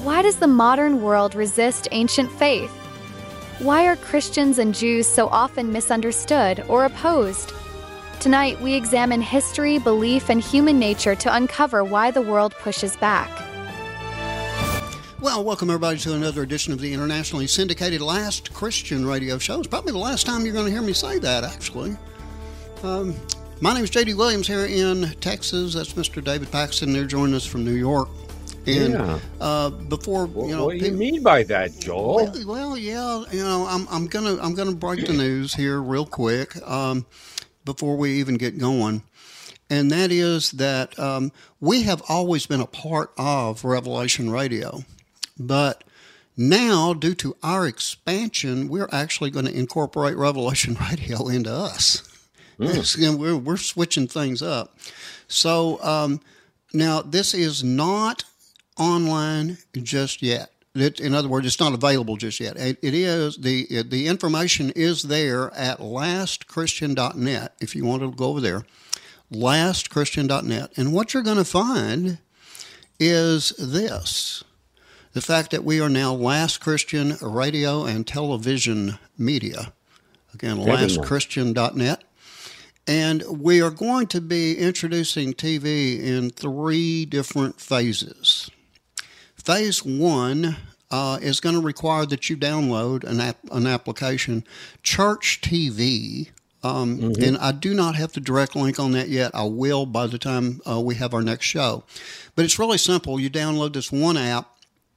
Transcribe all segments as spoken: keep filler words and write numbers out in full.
why does the modern world resist ancient faith? Why are Christians and Jews so often misunderstood or opposed? Tonight, we examine history, belief, and human nature to uncover why the world pushes back. Well, welcome everybody to another edition of the internationally syndicated Last Christian Radio Show. It's probably the last time you're going to hear me say that, actually. Um, my name is J D Williams here in Texas. That's Mister David Paxton. They're joining us from New York. And yeah. uh, before well, you know, what do you people, mean by that, Joel? Well, well, yeah, you know, I'm I'm gonna I'm gonna break the news here real quick um, before we even get going, and that is that um, we have always been a part of Revelation Radio, but now due to our expansion, we're actually going to incorporate Revelation Radio into us. Mm. we're we're switching things up, so um, now this is not online just yet. It, in other words, it's not available just yet. It, it is the the information is there at last christian dot net if you want to go over there, last christian dot net. And what you're going to find is this: the fact that we are now Last Christian Radio and Television Media. Again, last christian dot net. And we are going to be introducing T V in three different phases. Phase one uh, is going to require that you download an app, an application, Church T V, um, mm-hmm. and I do not have the direct link on that yet. I will by the time uh, we have our next show. But it's really simple. You download this one app,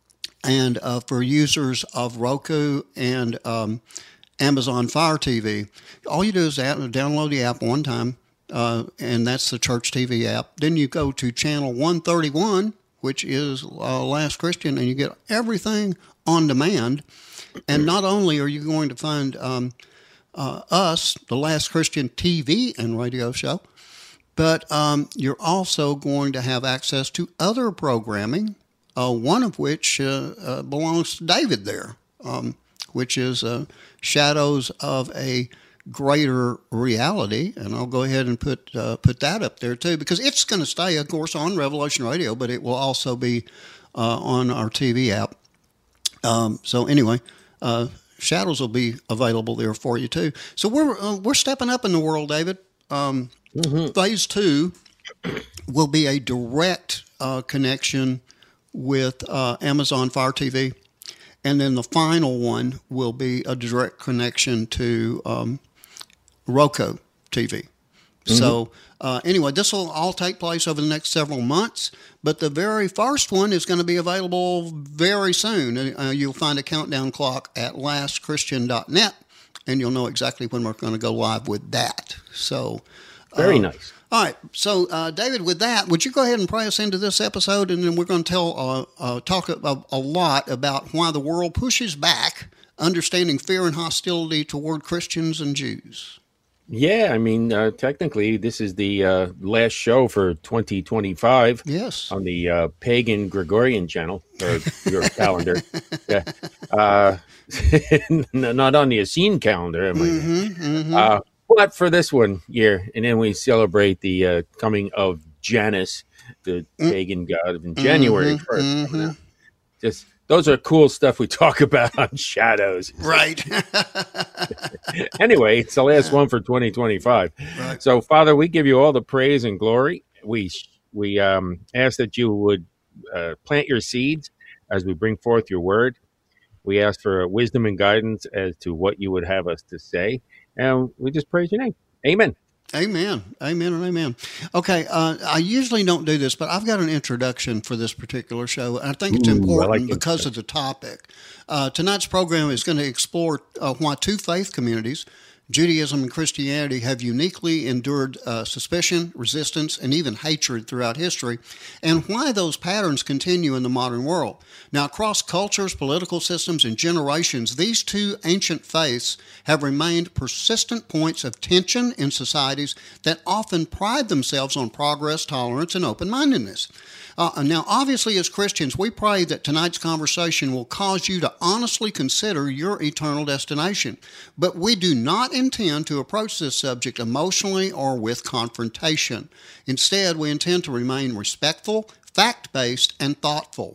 and uh, for users of Roku and um, Amazon Fire T V, all you do is add, download the app one time, uh, and that's the Church T V app. Then you go to channel one thirty-one, which is uh, Last Christian, and you get everything on demand. And not only are you going to find um, uh, us, the Last Christian T V and radio show, but um, you're also going to have access to other programming, uh, one of which uh, uh, belongs to David there, um, which is uh, Shadows of a Greater Reality, and I'll go ahead and put uh, put that up there too, because it's going to stay, of course, on Revelation Radio, but it will also be uh, on our T V app. Um, so anyway, uh, Shadows will be available there for you too. So we're uh, we're stepping up in the world, David. Um, mm-hmm. Phase two will be a direct uh, connection with uh, Amazon Fire T V, and then the final one will be a direct connection to um, Roku T V. Mm-hmm. So uh, anyway, this will all take place over the next several months, but the very first one is going to be available very soon. Uh, you'll find a countdown clock at last christian dot net, and you'll know exactly when we're going to go live with that. So very uh, nice. All right. So, uh, David, with that, would you go ahead and pray us into this episode, and then we're going to tell uh, uh, talk a, a lot about why the world pushes back, understanding fear and hostility toward Christians and Jews. Yeah, I mean, uh, technically, this is the uh, last show for twenty twenty-five. Yes. On the uh, Pagan Gregorian channel, or your calendar. Yeah. Uh, not on the Essene calendar. Am I? Mm-hmm, mm-hmm. Uh, but for this one year, and then we celebrate the uh, coming of Janus, the mm-hmm. pagan god, in January mm-hmm, first. Mm-hmm. Just those are cool stuff we talk about on Shadows. Right. Anyway, it's the last one for twenty twenty-five. Right. So, Father, we give you all the praise and glory. We we um, ask that you would uh, plant your seeds as we bring forth your word. We ask for wisdom and guidance as to what you would have us to say. And we just praise your name. Amen. Amen. Amen and amen. Okay, uh, I usually don't do this, but I've got an introduction for this particular show. I think it's Ooh, important like because it. of the topic. Uh, tonight's program is going to explore uh, why two faith communities, Judaism and Christianity, have uniquely endured uh, suspicion, resistance, and even hatred throughout history, and why those patterns continue in the modern world. Now, across cultures, political systems, and generations, these two ancient faiths have remained persistent points of tension in societies that often pride themselves on progress, tolerance, and open-mindedness. Uh, now, obviously, as Christians, we pray that tonight's conversation will cause you to honestly consider your eternal destination. But we do not intend to approach this subject emotionally or with confrontation. Instead, we intend to remain respectful, fact-based, and thoughtful.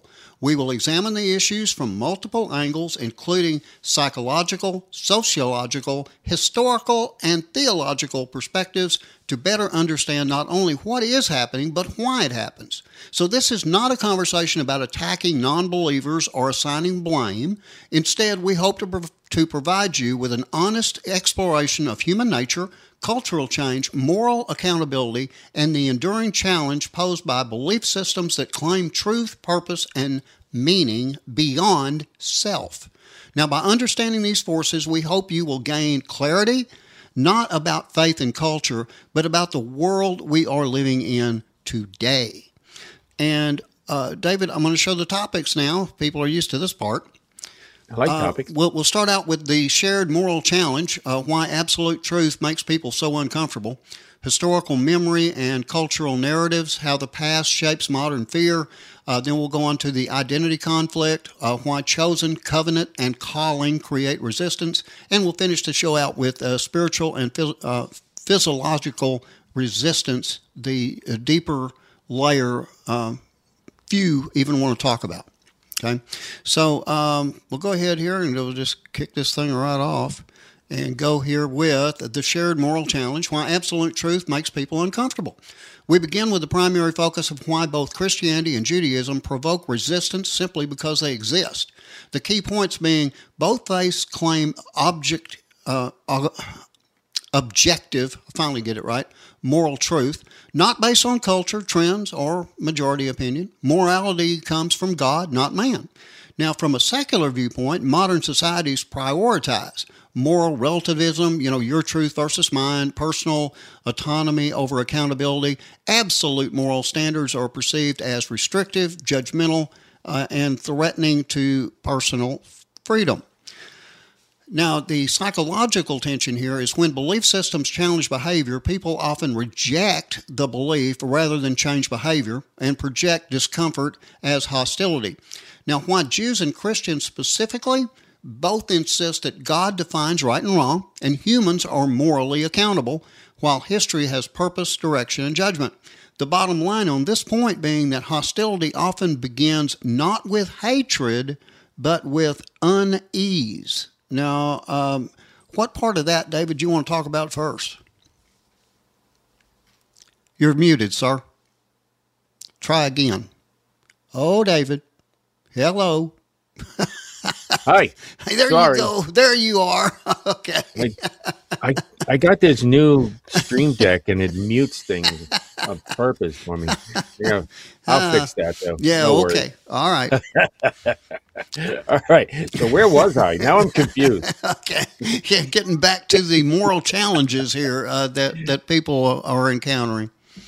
We will examine the issues from multiple angles, including psychological, sociological, historical, and theological perspectives to better understand not only what is happening, but why it happens. So this is not a conversation about attacking non-believers or assigning blame. Instead, we hope to, prov- to provide you with an honest exploration of human nature, cultural change, moral accountability, and the enduring challenge posed by belief systems that claim truth, purpose, and meaning beyond self. Now, by understanding these forces, we hope you will gain clarity, not about faith and culture, but about the world we are living in today. And, uh, David, I'm going to show the topics now. People are used to this part. I like uh, topics. We'll, we'll start out with the shared moral challenge, uh, why absolute truth makes people so uncomfortable, historical memory and cultural narratives, how the past shapes modern fear. Uh, then we'll go on to the identity conflict, uh, why chosen, covenant, and calling create resistance. And we'll finish the show out with uh, spiritual and phys- uh, physiological resistance, the uh, deeper layer uh, few even want to talk about. Okay, so um, we'll go ahead here and we'll just kick this thing right off and go here with the shared moral challenge, why absolute truth makes people uncomfortable. We begin with the primary focus of why both Christianity and Judaism provoke resistance simply because they exist. The key points being both faiths claim object, uh, objective, finally get it right, moral truth, not based on culture, trends, or majority opinion. Morality comes from God, not man. Now, from a secular viewpoint, modern societies prioritize moral relativism, you know, your truth versus mine, personal autonomy over accountability. Absolute moral standards are perceived as restrictive, judgmental, uh, and threatening to personal freedom. Now, the psychological tension here is when belief systems challenge behavior, people often reject the belief rather than change behavior and project discomfort as hostility. Now, why Jews and Christians specifically both insist that God defines right and wrong and humans are morally accountable, while history has purpose, direction, and judgment. The bottom line on this point being that hostility often begins not with hatred, but with unease. Now, um, what part of that, David, do you want to talk about first? You're muted, sir. Try again. Oh, David. Hello. Hi. Hey, there Sorry. you go. There you are. Okay. I, I I got this new Stream Deck and it mutes things on purpose for me. You know, I'll Uh, fix that though. Yeah, No okay. All right. worries. All right. So where was I? Now I'm confused. Okay. Yeah, getting back to the moral challenges here uh, that, that people are encountering.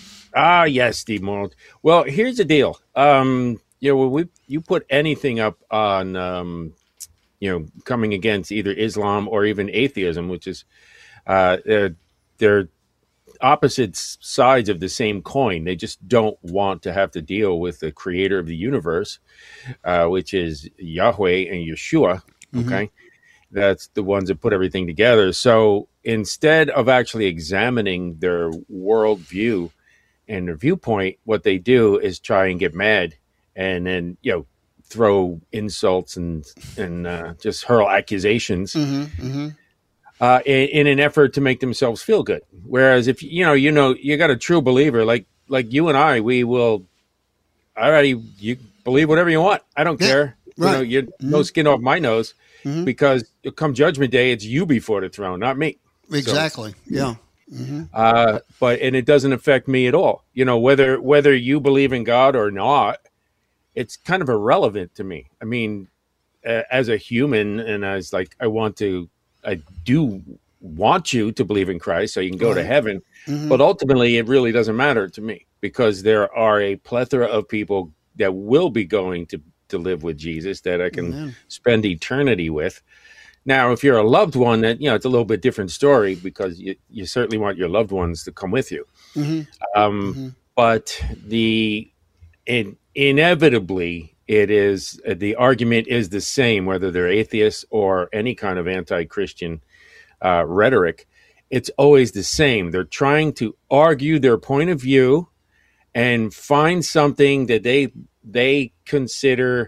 Ah, yes, Steve Moral. Well, here's the deal. Um, you know, when we you put anything up on um, you know, coming against either Islam or even atheism, which is uh, they're, they're opposite sides of the same coin. They just don't want to have to deal with the creator of the universe, uh, which is Yahweh and Yeshua. Okay. Mm-hmm. That's the ones that put everything together. So instead of actually examining their worldview and their viewpoint, what they do is try and get mad and then, you know, throw insults and and uh, just hurl accusations Mm-hmm, mm-hmm. uh, in, in an effort to make themselves feel good. Whereas if you know, you know, you got a true believer like like you and I, we will. Alrighty, you believe whatever you want. I don't Yeah, care. right. You know, you Mm-hmm. no skin off my nose Mm-hmm. because come Judgment Day, it's you before the throne, not me. Exactly. So, yeah. Mm-hmm. Uh, but and it doesn't affect me at all. You know, whether whether you believe in God or not. It's kind of irrelevant to me. I mean, uh, as a human, and as like, I want to, I do want you to believe in Christ so you can go Right. to heaven. Mm-hmm. But ultimately, it really doesn't matter to me because there are a plethora of people that will be going to, to live with Jesus that I can Amen. spend eternity with. Now, if you're a loved one, that you know, it's a little bit different story because you, you certainly want your loved ones to come with you. Mm-hmm. Um, Mm-hmm. But the in, inevitably, it is uh, the argument is the same, whether they're atheists or any kind of anti-Christian uh, rhetoric. It's always the same. They're trying to argue their point of view and find something that they they consider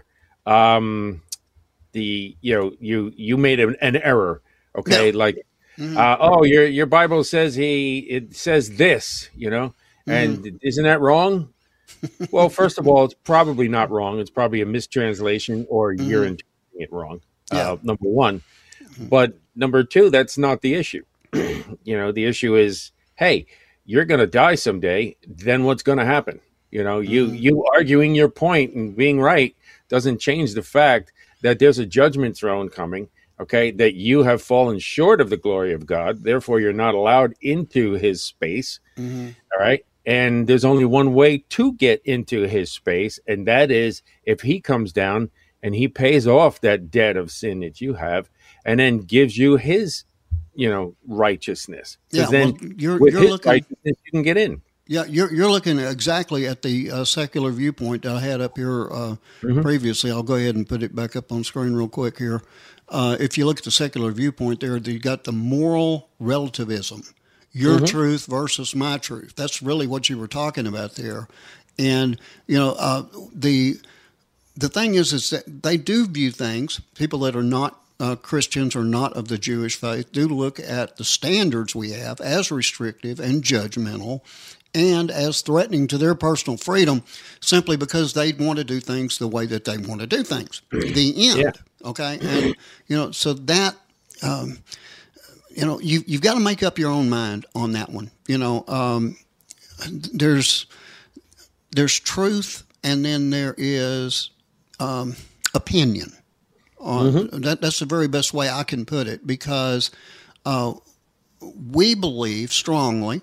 um, the you know you you made an, an error, okay? No. Like, Mm-hmm. uh, oh, your your Bible says he it says this, you know, and Mm-hmm. isn't that wrong? Well, first of all, it's probably not wrong. It's probably a mistranslation, or you're Mm-hmm. interpreting it wrong. Yeah. Uh, number one, but number two, that's not the issue. You know, the issue is, hey, you're going to die someday. Then what's going to happen? You know, you Mm-hmm. you arguing your point and being right doesn't change the fact that there's a judgment throne coming. Okay, that you have fallen short of the glory of God. Therefore, you're not allowed into His space. Mm-hmm. All right. And there's only one way to get into His space, and that is if He comes down and He pays off that debt of sin that you have, and then gives you His, you know, righteousness. Yeah, Because then well, you're with you're His looking. righteousness, you can get in. Yeah, you're you're looking exactly at the uh, secular viewpoint that I had up here uh, Mhm. previously. I'll go ahead and put it back up on screen real quick here. Uh, if you look at the secular viewpoint, there you got the moral relativism, your Mhm. truth versus my truth. That's really what you were talking about there. And you know, uh, the the thing is, is that they do view things. People that are not uh, Christians or not of the Jewish faith do look at the standards we have as restrictive and judgmental, and as threatening to their personal freedom, simply because they want to do things the way that they want to do things. The end. Yeah. Okay, and you know, so that. Um, you know, you, you've got to make up your own mind on that one. You know, um, there's there's truth, and then there is um, opinion. On Mm-hmm. that, that's the very best way I can put it, because uh, we believe strongly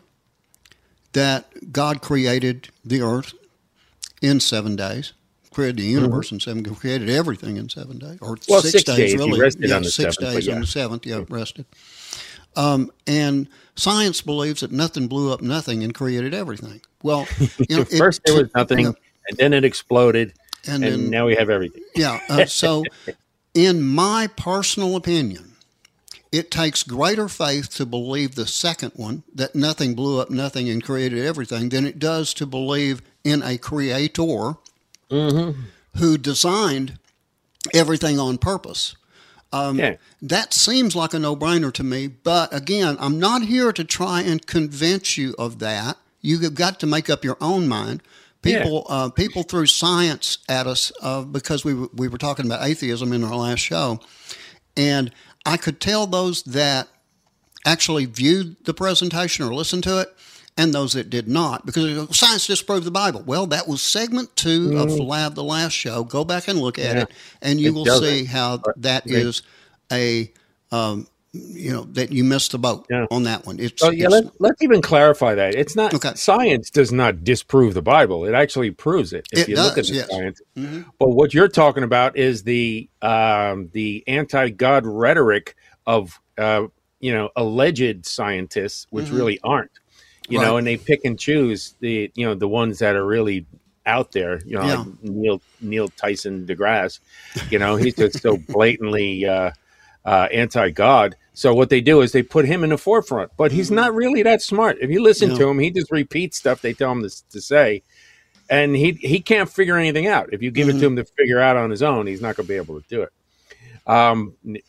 that God created the earth in seven days, created the universe in seven, created everything in seven days, or Well, six, six days, days. He really. rested yeah, on the six seventh, days but on yeah. the seventh, yeah, rested. Um, and science believes that nothing blew up nothing and created everything. Well, you know, it- First there was nothing, yeah, and then it exploded, and and, then now we have everything. yeah. Uh, so, in my personal opinion, it takes greater faith to believe the second one, that nothing blew up nothing and created everything, than it does to believe in a creator Mm-hmm. who designed everything on purpose. Um, Yeah. That seems like a no-brainer to me, but again, I'm not here to try and convince you of that. You've got to make up your own mind. People, uh, people threw science at us uh, because we w- we were talking about atheism in our last show, and I could tell those that actually viewed the presentation or listened to it, and those that did not, because they go, science disproved the Bible. Well, that was segment two of the lab, the last show. Go back and look at Yeah. it, and you It will doesn't. see how that They- is a, um, you know, that you missed the boat Yeah. on that one. It's, So yeah, it's- let, let's even clarify that. It's not Okay. science does not disprove the Bible. It actually proves it if It you look at does, the yes. science. Mhm. But what you're talking about is the um, the anti-God rhetoric of uh, you know alleged scientists, which Mhm. really aren't. You know, Right. and they pick and choose the you know the ones that are really out there. You know, Yeah. like Neil Neil Tyson deGrasse. You know, he's just so blatantly uh, uh, anti-God. So what they do is they put him in the forefront, but he's Mhm. not really that smart. If you listen No. to him, he just repeats stuff they tell him to, to say, and he he can't figure anything out. If you give Mhm. it to him to figure out on his own, he's not going to be able to do it. Um,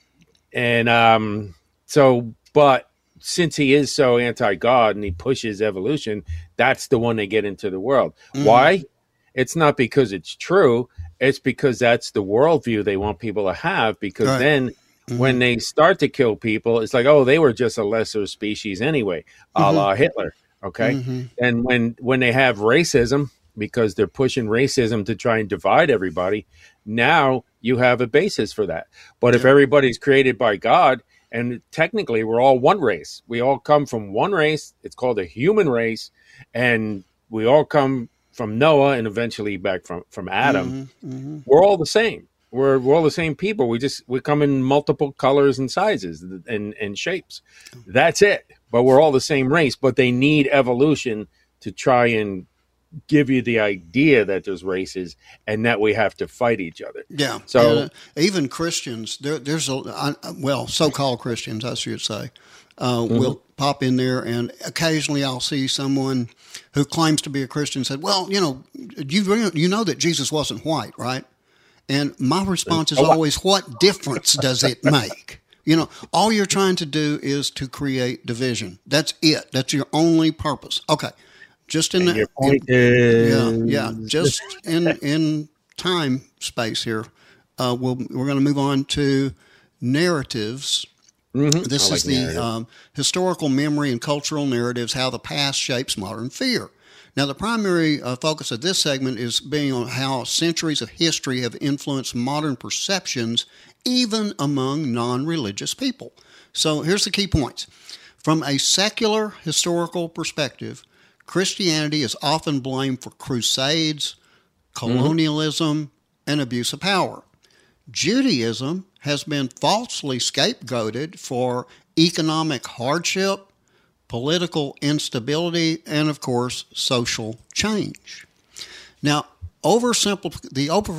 and um, so, but since he is so anti-God and he pushes evolution, that's the one they get into the world. Mhm. Why? It's not because it's true. It's because that's the worldview they want people to have. Because Right. then, Mhm. when they start to kill people, it's like, oh, they were just a lesser species anyway, a Mhm. la Hitler. Okay, Mhm. and when when they have racism, because they're pushing racism to try and divide everybody, now you have a basis for that. But if Yeah. everybody's created by God, and technically we're all one race, we all come from one race. It's called a human race, and we all come from Noah and eventually back from from Adam. Mhm. Mhm. We're all the same. We're we're all the same people. We just we come in multiple colors and sizes and and shapes. That's it. But we're all the same race. But they need evolution to try and give you the idea that there's races and that we have to fight each other. Yeah. So- And, uh, even Christians, there, there's a I, well, so-called Christians, I should say, uh, Mm-hmm. will pop in there, and occasionally I'll see someone who claims to be a Christian said, "Well, you know, you you know that Jesus wasn't white, right?" And my response is Oh, always, what difference does it make? You know, all you're trying to do is to create division. That's it. That's your only purpose. Okay. Just in and the your point in, is, yeah, yeah. Just in in time space here, uh, we'll, we're going to move on to narratives. Mhm. This I is like the narrative. um, historical memory and cultural narratives, how the past shapes modern fear. Now, the primary uh, focus of this segment is being on how centuries of history have influenced modern perceptions, even among non-religious people. So here's the key points. From a secular historical perspective, Christianity is often blamed for crusades, colonialism, mm-hmm. and abuse of power. Judaism has been falsely scapegoated for economic hardship, political instability, and, of course, social change. Now, oversimplif- the over-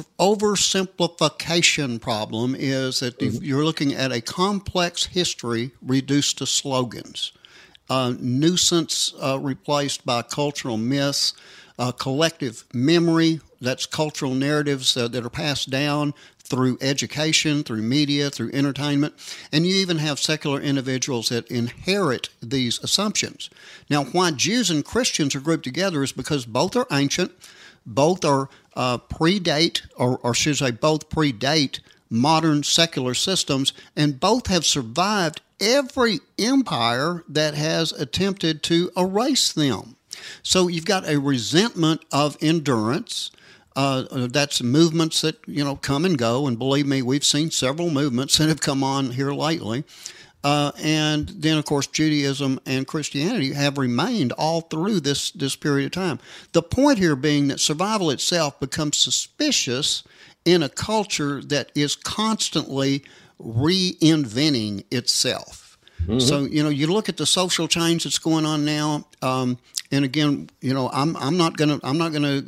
oversimplification problem is that mm-hmm. you're looking at a complex history reduced to slogans, uh, nuisance uh, replaced by cultural myths, uh, collective memory, that's cultural narratives uh, that are passed down through education, through media, through entertainment, and you even have secular individuals that inherit these assumptions. Now, why Jews and Christians are grouped together is because both are ancient, both are uh, predate, or, or should I say both predate modern secular systems, and both have survived every empire that has attempted to erase them. So you've got a resentment of endurance. Uh, that's movements that, you know, come and go. And believe me, we've seen several movements that have come on here lately. Uh, and then, of course, Judaism and Christianity have remained all through this, this period of time. The point here being that survival itself becomes suspicious in a culture that is constantly reinventing itself. Mm-hmm. So, you know, you look at the social change that's going on now. Um, and again, you know, I'm I'm not gonna I'm not gonna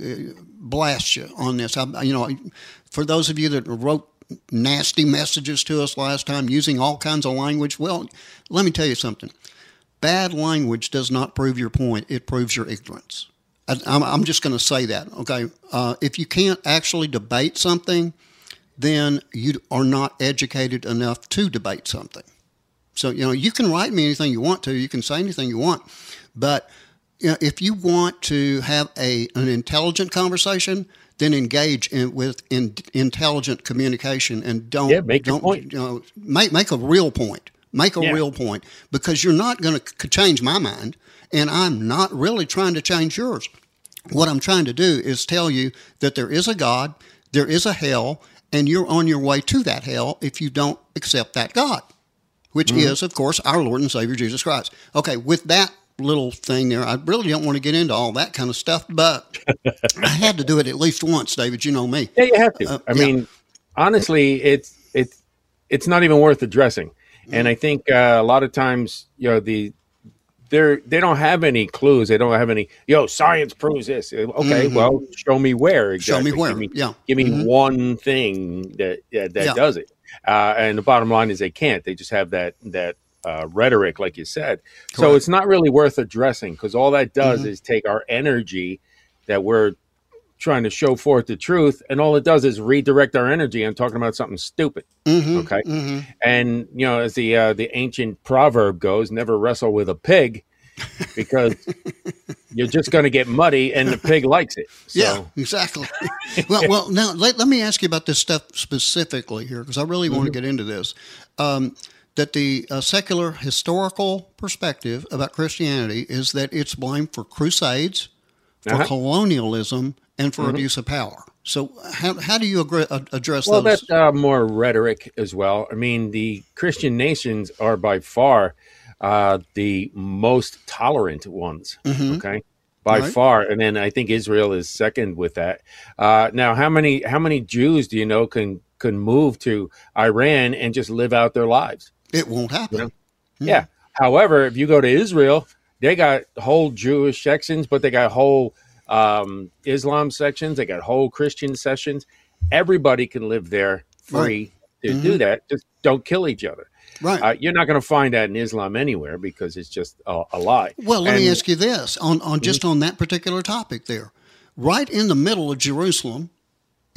blast you on this. I, you know, for those of you that wrote nasty messages to us last time using all kinds of language, well, let me tell you something. Bad language does not prove your point. It proves your ignorance. I, I'm, I'm just going to say that. Okay, uh, if you can't actually debate something, then you are not educated enough to debate something. So, you know, you can write me anything you want to. You can say anything you want. But you know, if you want to have a an intelligent conversation, then engage in, with in, intelligent communication and don't, yeah, make don't your point. You know, make, make a real point. Make a yeah. real point. Because you're not going to change my mind, and I'm not really trying to change yours. What I'm trying to do is tell you that there is a God, there is a hell, and you're on your way to that hell if you don't accept that God, which mm-hmm. is, of course, our Lord and Savior, Jesus Christ. Okay, with that little thing there, I really don't want to get into all that kind of stuff, but I had to do it at least once, David. You know me. Yeah, you have to. Uh, I yeah. mean, honestly, it's it's it's not even worth addressing. Mm-hmm. And I think uh, a lot of times, you know, the they're they don't have any clues. They don't have any. Yo, science proves this. Okay, mm-hmm. well, show me where. Exactly. Show me where. Give me, yeah. Give me mm-hmm. one thing that yeah, that yeah. does it. Uh, and the bottom line is they can't. They just have that that. Uh, rhetoric, like you said. Correct. So it's not really worth addressing because all that does mm-hmm. is take our energy that we're trying to show forth the truth, and all it does is redirect our energy on talking about something stupid. Mm-hmm. Okay, mm-hmm. and you know, as the uh, the ancient proverb goes, "Never wrestle with a pig," because you're just going to get muddy, and the pig likes it. So. Yeah, exactly. well, well, now let, let me ask you about this stuff specifically here because I really mm-hmm. want to get into this. Um, that the uh, secular historical perspective about Christianity is that it's blamed for crusades, for uh-huh. colonialism, and for mm-hmm. abuse of power. So how how do you agree, uh, address well, those? Well, that's uh, more rhetoric as well. I mean, the Christian nations are by far uh, the most tolerant ones, mm-hmm. okay? By right. far. And then I think Israel is second with that. Uh, now, how many how many Jews do you know can, can move to Iran and just live out their lives? It won't happen. You know? mm-hmm. Yeah. However, if you go to Israel, they got whole Jewish sections, but they got whole um, Islam sections. They got whole Christian sections. Everybody can live there free right. to mm-hmm. do that. Just don't kill each other. Right. Uh, you're not going to find that in Islam anywhere because it's just a, a lie. Well, let and, me ask you this on, on just mm-hmm. on that particular topic there. Right in the middle of Jerusalem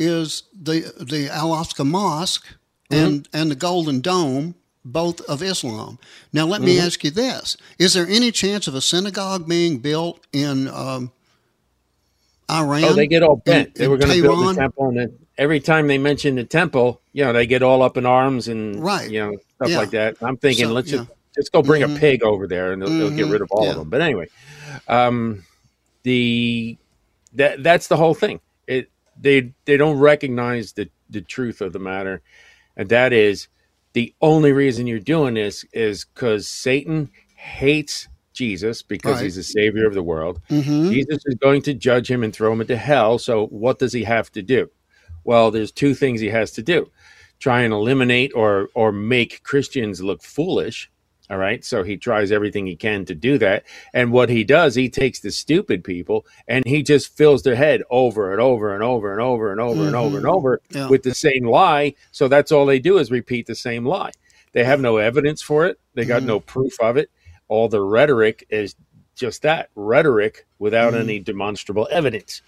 is the the Al-Aqsa Mosque mm-hmm. and and the Golden Dome, both of Islam. Now, let me mm-hmm. ask you this: is there any chance of a synagogue being built in um, Iran? Oh, they get all bent. In, they were going to build the temple, and then every time they mention the temple, you know, they get all up in arms and right. you know stuff yeah. like that. I'm thinking, so, let's yeah. just, just go bring mm-hmm. a pig over there, and they'll, mm-hmm. they'll get rid of all yeah. of them. But anyway, um, the that that's the whole thing. It they they don't recognize the the truth of the matter, and that is the only reason you're doing this is because Satan hates Jesus because right. he's the savior of the world. Mm-hmm. Jesus is going to judge him and throw him into hell. So what does he have to do? Well, there's two things he has to do: try and eliminate or or make Christians look foolish. All right. So he tries everything he can to do that. And what he does, he takes the stupid people and he just fills their head over and over and over and over and over mm-hmm. and over and over yeah. with the same lie. So that's all they do is repeat the same lie. They have no evidence for it. They got mm-hmm. no proof of it. All the rhetoric is just that rhetoric without mm-hmm. any demonstrable evidence.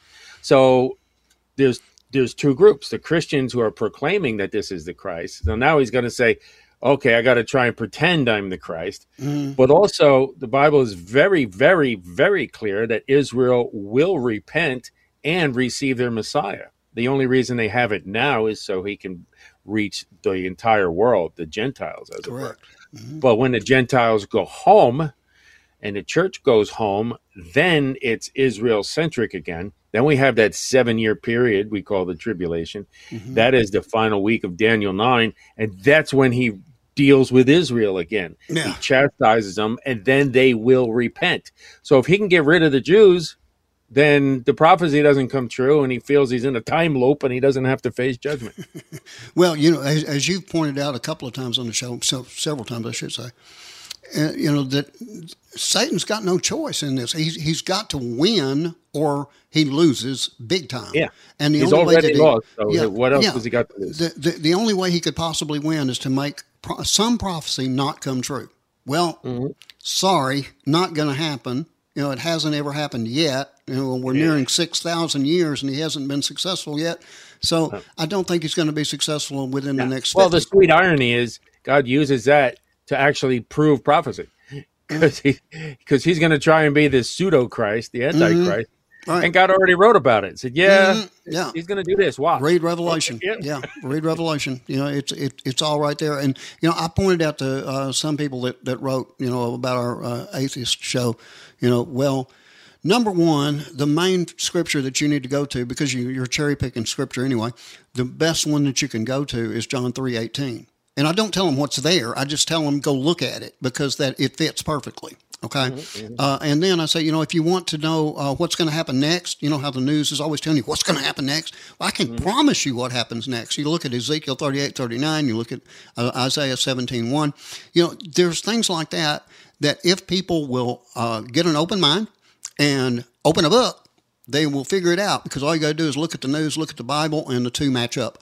So there's there's two groups: the Christians who are proclaiming that this is the Christ. So now he's going to say, okay, I got to try and pretend I'm the Christ. Mm. But also, the Bible is very, very, very clear that Israel will repent and receive their Messiah. The only reason they have it now is so he can reach the entire world, the Gentiles, as Correct. it were. Mm-hmm. But when the Gentiles go home and the church goes home, then it's Israel-centric again. Then we have that seven-year period we call the tribulation. Mm-hmm. That is the final week of Daniel nine, and that's when he deals with Israel again. Yeah. He chastises them, and then they will repent. So if he can get rid of the Jews, then the prophecy doesn't come true, and he feels he's in a time loop, and he doesn't have to face judgment. Well, you know, as, as you've pointed out a couple of times on the show, so, several times I should say, uh, you know, that Satan's got no choice in this. He's, he's got to win or he loses big time. Yeah. And the he's only already way that lost, he, so yeah, what else yeah, has he got to lose? The, the, the only way he could possibly win is to make pro- some prophecy not come true. Well, mm-hmm. sorry, not going to happen. You know, it hasn't ever happened yet. You know, we're yeah. nearing six thousand years and he hasn't been successful yet. So no. I don't think he's going to be successful within no. the next Well, fifty. the sweet irony is God uses that to actually prove prophecy. Because he, because he's going to try and be this pseudo Christ, the Antichrist, mm-hmm. right. and God already wrote about it. Said, "Yeah, mm-hmm. yeah, he's going to do this." Watch. Read Revelation. yeah. yeah, read Revelation. You know, it's it, it's all right there. And you know, I pointed out to uh, some people that, that wrote, you know, about our uh, atheist show. You know, well, number one, the main scripture that you need to go to, because you, you're cherry picking scripture anyway. The best one that you can go to is John three eighteen. And I don't tell them what's there. I just tell them go look at it because that it fits perfectly. Okay. Mm-hmm. Uh, and then I say, you know, if you want to know uh, what's going to happen next, you know how the news is always telling you what's going to happen next. Well, I can mm-hmm. promise you what happens next. You look at Ezekiel thirty-eight, thirty-nine, you look at uh, Isaiah seventeen, one. You know, there's things like that that if people will uh, get an open mind and open a book, they will figure it out, because all you got to do is look at the news, look at the Bible, and the two match up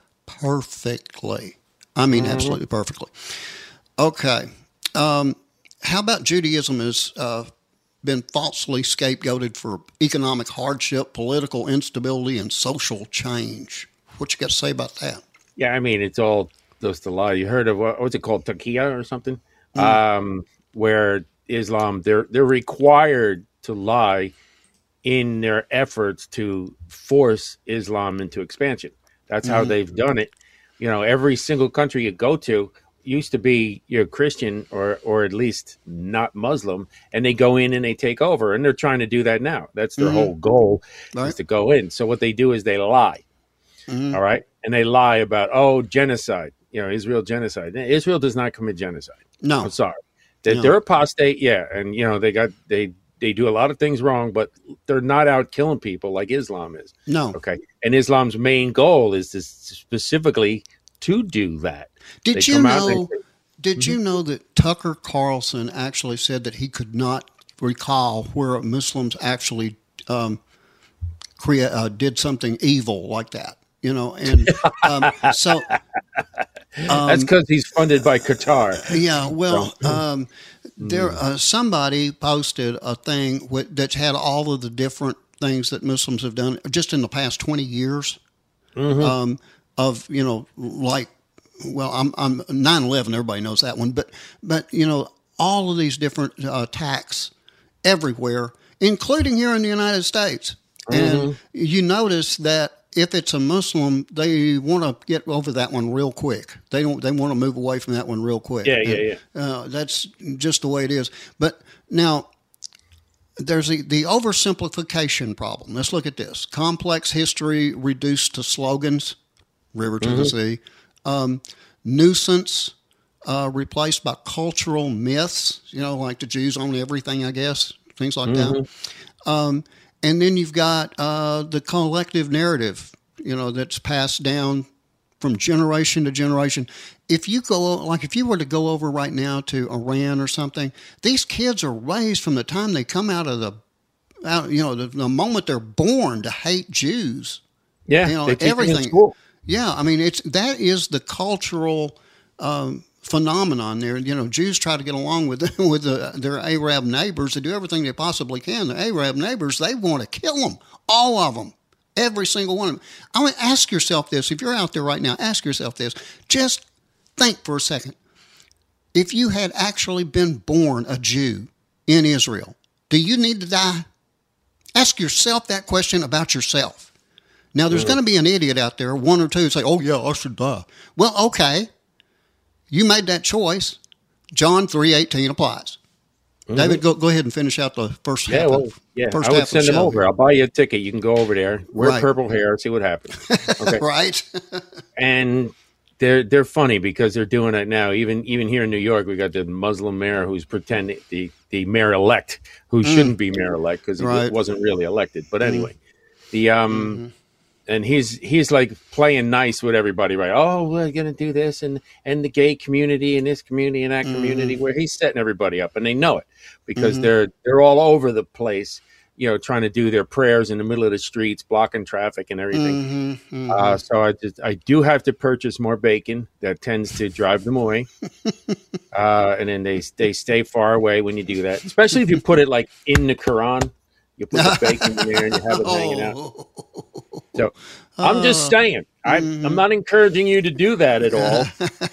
perfectly. I mean, mm-hmm. absolutely perfectly. Okay. Um, how about Judaism has uh, been falsely scapegoated for economic hardship, political instability, and social change? What you got to say about that? Yeah, I mean, it's all just a lie. You heard of, what, what's it called, Taqiyya or something? Mm-hmm. Um, where Islam, they're they're required to lie in their efforts to force Islam into expansion. That's how mm-hmm. they've done it. You know, every single country you go to used to be you're Christian or or at least not Muslim, and they go in and they take over, and they're trying to do that now. That's their mm-hmm. whole goal right. is to go in. So what they do is they lie, mm-hmm. all right, and they lie about oh genocide, you know, Israel genocide. Israel does not commit genocide. No, I'm sorry, they're, no. they're apostate, yeah, and you know they got they. They do a lot of things wrong, but they're not out killing people like Islam is. No. Okay. And Islam's main goal is to specifically to do that. Did they you know, say, did mm-hmm. you know that Tucker Carlson actually said that he could not recall where Muslims actually um, crea- uh, did something evil like that? You know, and um, so... Um, That's because he's funded by Qatar. Yeah, well, um, there uh, somebody posted a thing with, that had all of the different things that Muslims have done just in the past twenty years. mm-hmm. um, of, you know, like, well, I'm, I'm nine eleven, everybody knows that one, but, but, you know, all of these different uh, attacks everywhere, including here in the United States. Mm-hmm. And you notice that if it's a Muslim, they want to get over that one real quick. They don't. They want to move away from that one real quick. Yeah, yeah, and, yeah. Uh, that's just the way it is. But now there's the, the oversimplification problem. Let's look at this: complex history reduced to slogans, river to mm-hmm. the sea, um, nuisance uh, replaced by cultural myths. You know, like the Jews own everything, I guess, things like mm-hmm. that. Um, And then you've got uh, the collective narrative, you know, that's passed down from generation to generation. If you go, like if you were to go over right now to Iran or something, these kids are raised from the time they come out of the, out, you know, the, the moment they're born to hate Jews. Yeah, you know, they teach everything. them in school. Yeah, I mean, it's that is the cultural um, phenomenon there. You know, Jews try to get along with with the, their Arab neighbors. They do everything they possibly can. The Arab neighbors, they want to kill them, all of them, every single one of them. I mean, ask yourself this. If you're out there right now, ask yourself this. Just think for a second. If you had actually been born a Jew in Israel, do you need to die? Ask yourself that question about yourself. Now, there's mm. going to be an idiot out there, one or two, say, oh, yeah, I should die. Well, okay. You made that choice. John three eighteen applies. Mm-hmm. David, go go ahead and finish out the first yeah, half. Well, of, yeah, first I would half send them over. Here. I'll buy you a ticket. You can go over there, wear right. purple hair, see what happens. Okay. Right. And they're they're funny because they're doing it now. Even even here in New York, we got the Muslim mayor who's pretending the the mayor elect who mm. shouldn't be mayor elect because he right. wasn't really elected. But anyway, mm. the um. Mm-hmm. And he's he's like playing nice with everybody, right? Oh, we're gonna do this, and and the gay community, and this community, and that community, mm-hmm. where he's setting everybody up, and they know it because mm-hmm. they're they're all over the place, you know, trying to do their prayers in the middle of the streets, blocking traffic and everything. Mm-hmm. Mm-hmm. Uh, so I just I do have to purchase more bacon. That tends to drive them away, uh, and then they they stay far away when you do that, especially if you put it like in the Quran. You put the bacon in there and you have it hanging out. So I'm just saying, I, mm-hmm. I'm not encouraging you to do that at all.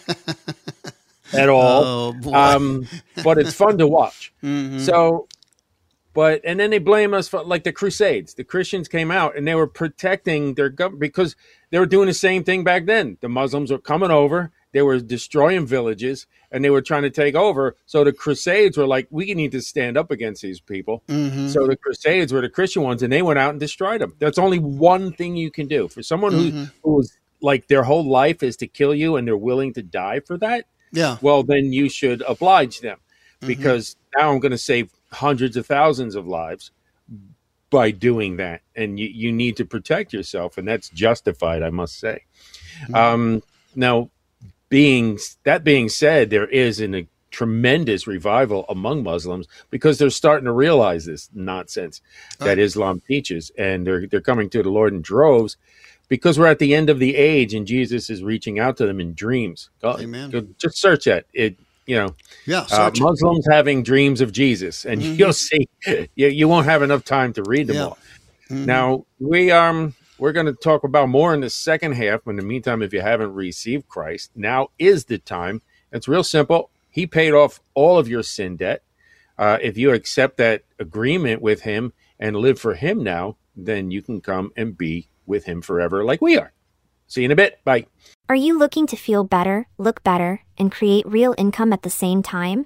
at all. Oh, um, but it's fun to watch. Mm-hmm. So, but, and then they blame us for like the Crusades. The Christians came out and they were protecting their government because they were doing the same thing back then. The Muslims were coming over. They were destroying villages and they were trying to take over. So the Crusades were like, we need to stand up against these people. Mm-hmm. So the Crusades were the Christian ones and they went out and destroyed them. That's only one thing you can do. For someone mm-hmm. who who's like their whole life is to kill you and they're willing to die for that. Yeah. Well, then you should oblige them mm-hmm. because now I'm going to save hundreds of thousands of lives by doing that. And you, you need to protect yourself. And that's justified, I must say. Mm-hmm. Um, now, Being that being said, there is an, a tremendous revival among Muslims because they're starting to realize this nonsense that oh. Islam teaches, and they're they're coming to the Lord in droves because we're at the end of the age, and Jesus is reaching out to them in dreams. Go, Amen. Go, just search that. It you know, yeah, uh, Muslims it. having dreams of Jesus, and mm-hmm. you'll see you, you won't have enough time to read them yeah. all. Mm-hmm. Now we um. We're going to talk about more in the second half. In the meantime, if you haven't received Christ, now is the time. It's real simple. He paid off all of your sin debt. Uh, if you accept that agreement with him and live for him now, then you can come and be with him forever like we are. See you in a bit. Bye. Are you looking to feel better, look better, and create real income at the same time?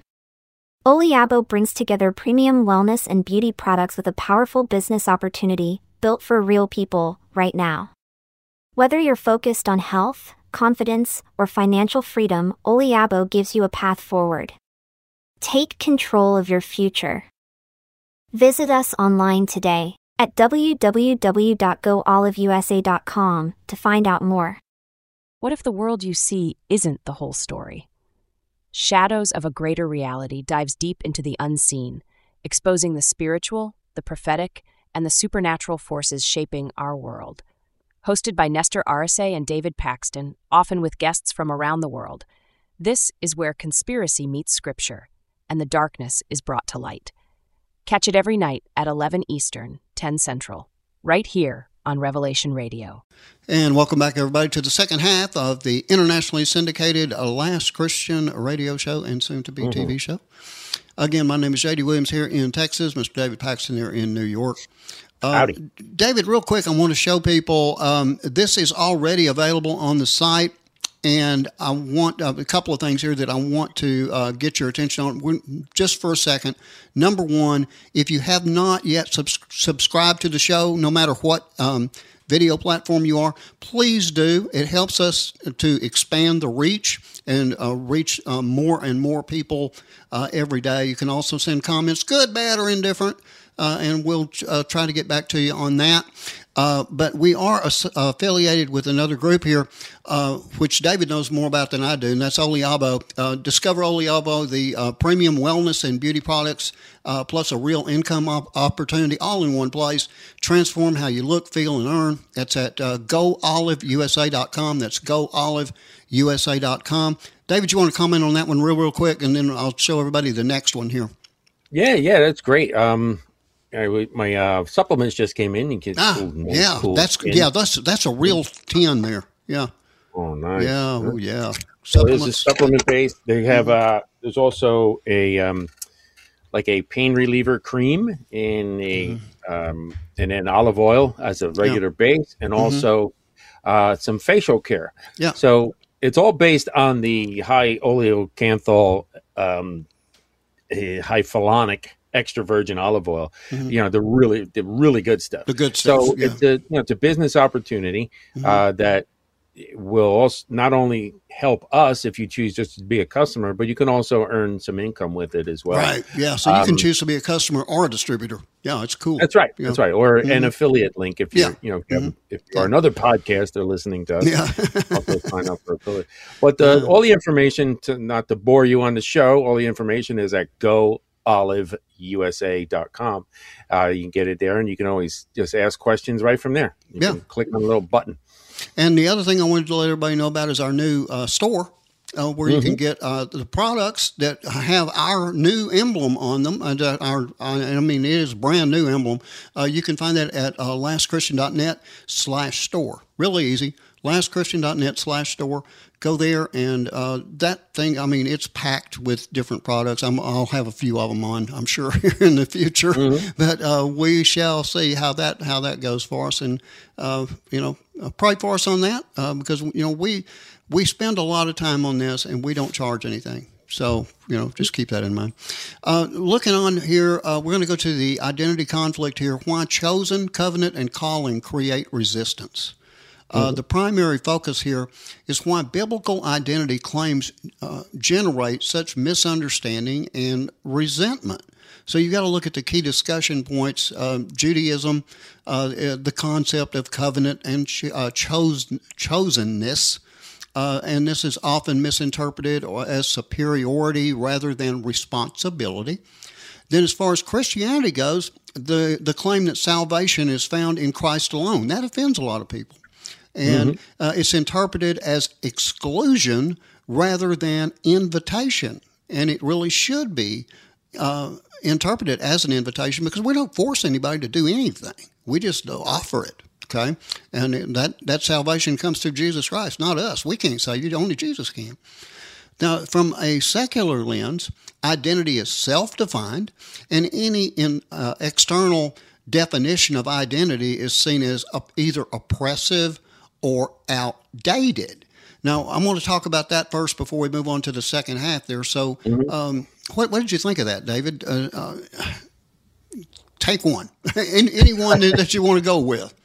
Oliabo brings together premium wellness and beauty products with a powerful business opportunity built for real people right now. Whether you're focused on health, confidence, or financial freedom, Oliabo gives you a path forward. Take control of your future. Visit us online today at w w w dot go olive u s a dot com to find out more. What if the world you see isn't the whole story? Shadows of a Greater Reality dives deep into the unseen, exposing the spiritual, the prophetic, and the supernatural forces shaping our world. Hosted by Nestor Arce and David Paxton, often with guests from around the world, this is where conspiracy meets scripture, and the darkness is brought to light. Catch it every night at eleven Eastern, ten Central, right here on Revelation Radio. And welcome back, everybody, to the second half of the internationally syndicated Last Christian radio show and soon-to-be mm-hmm. T V show. Again, my name is J D Williams here in Texas, Mister David Paxton here in New York. Uh, Howdy. David, real quick, I want to show people, um, this is already available on the site, and I want uh, a couple of things here that I want to uh, get your attention on just for a second. Number one, if you have not yet subs- subscribed to the show, no matter what um, video platform you are, please do. It helps us to expand the reach and uh, reach uh, more and more people uh, every day. You can also send comments, good, bad, or indifferent, uh, and we'll uh, try to get back to you on that. Uh, but we are as- affiliated with another group here, uh, which David knows more about than I do, and that's Oliabo. Uh, Discover Oliabo, the uh, premium wellness and beauty products, uh, plus a real income op- opportunity, all in one place. Transform how you look, feel, and earn. That's at uh, go olive u s a dot com. That's go olive u s a dot com. David, you want to comment on that one real, real quick, and then I'll show everybody the next one here. Yeah, yeah, that's great. Um, I, my uh, supplements just came in. You can, ah, cool, nice, yeah, cool that's skin. yeah, that's that's a real tin there. Yeah. Oh, nice. Yeah, oh, yeah. So this is supplement based. They have uh, there's also a um, like a pain reliever cream in a mm-hmm. um, and then olive oil as a regular yeah. base, and also mm-hmm. uh, some facial care. Yeah. So it's all based on the high oleocanthal, um, high phenolic extra virgin olive oil. Mm-hmm. You know, the really the really good stuff. The good stuff. So yeah. it's a you know it's a business opportunity mm-hmm. uh, that will also not only help us if you choose just to be a customer, but you can also earn some income with it as well. Right. Yeah. So you um, can choose to be a customer or a distributor. Yeah, it's cool. That's right. Yeah. That's right. Or mm-hmm. an affiliate link if you're, yeah. you know, if, you have, mm-hmm. if you're yeah. another podcast they're listening to us. Yeah. Also sign up for affiliate. But the, uh, all the information, to not to bore you on the show, all the information is at go olive u s a dot com. Uh, you can get it there, and you can always just ask questions right from there. You yeah. can click on a little button. And the other thing I wanted to let everybody know about is our new uh, store uh, where mm-hmm. you can get uh, the products that have our new emblem on them. And uh, our, I mean, it is a brand new emblem. Uh, you can find that at uh, lastchristian.net slash store. Really easy. lastchristian.net slash store. Go there, and uh, that thing, I mean, it's packed with different products. I'm, I'll have a few of them on, I'm sure, in the future. Mm-hmm. But uh, we shall see how that how that goes for us. And, uh, you know, pray for us on that uh, because, you know, we we spend a lot of time on this, and we don't charge anything. So, you know, just keep that in mind. Uh, looking on here, uh, we're going to go to the identity conflict here. Why chosen, covenant, and calling create resistance. Uh, the primary focus here is why biblical identity claims uh, generate such misunderstanding and resentment. So you've got to look at the key discussion points, uh, Judaism, uh, the concept of covenant and uh, chosen, chosenness, uh, and this is often misinterpreted as superiority rather than responsibility. Then as far as Christianity goes, the, the claim that salvation is found in Christ alone, that offends a lot of people. And mm-hmm. uh, it's interpreted as exclusion rather than invitation. And it really should be uh, interpreted as an invitation because we don't force anybody to do anything. We just offer it, okay? And that, that salvation comes through Jesus Christ, not us. We can't save you. Only Jesus can. Now, from a secular lens, identity is self-defined, and any in, uh, external definition of identity is seen as either oppressive or outdated. Now, I'm going to talk about that first before we move on to the second half there. So, mm-hmm. um, what, what did you think of that, David? Uh, uh, take one. Any one that you want to go with.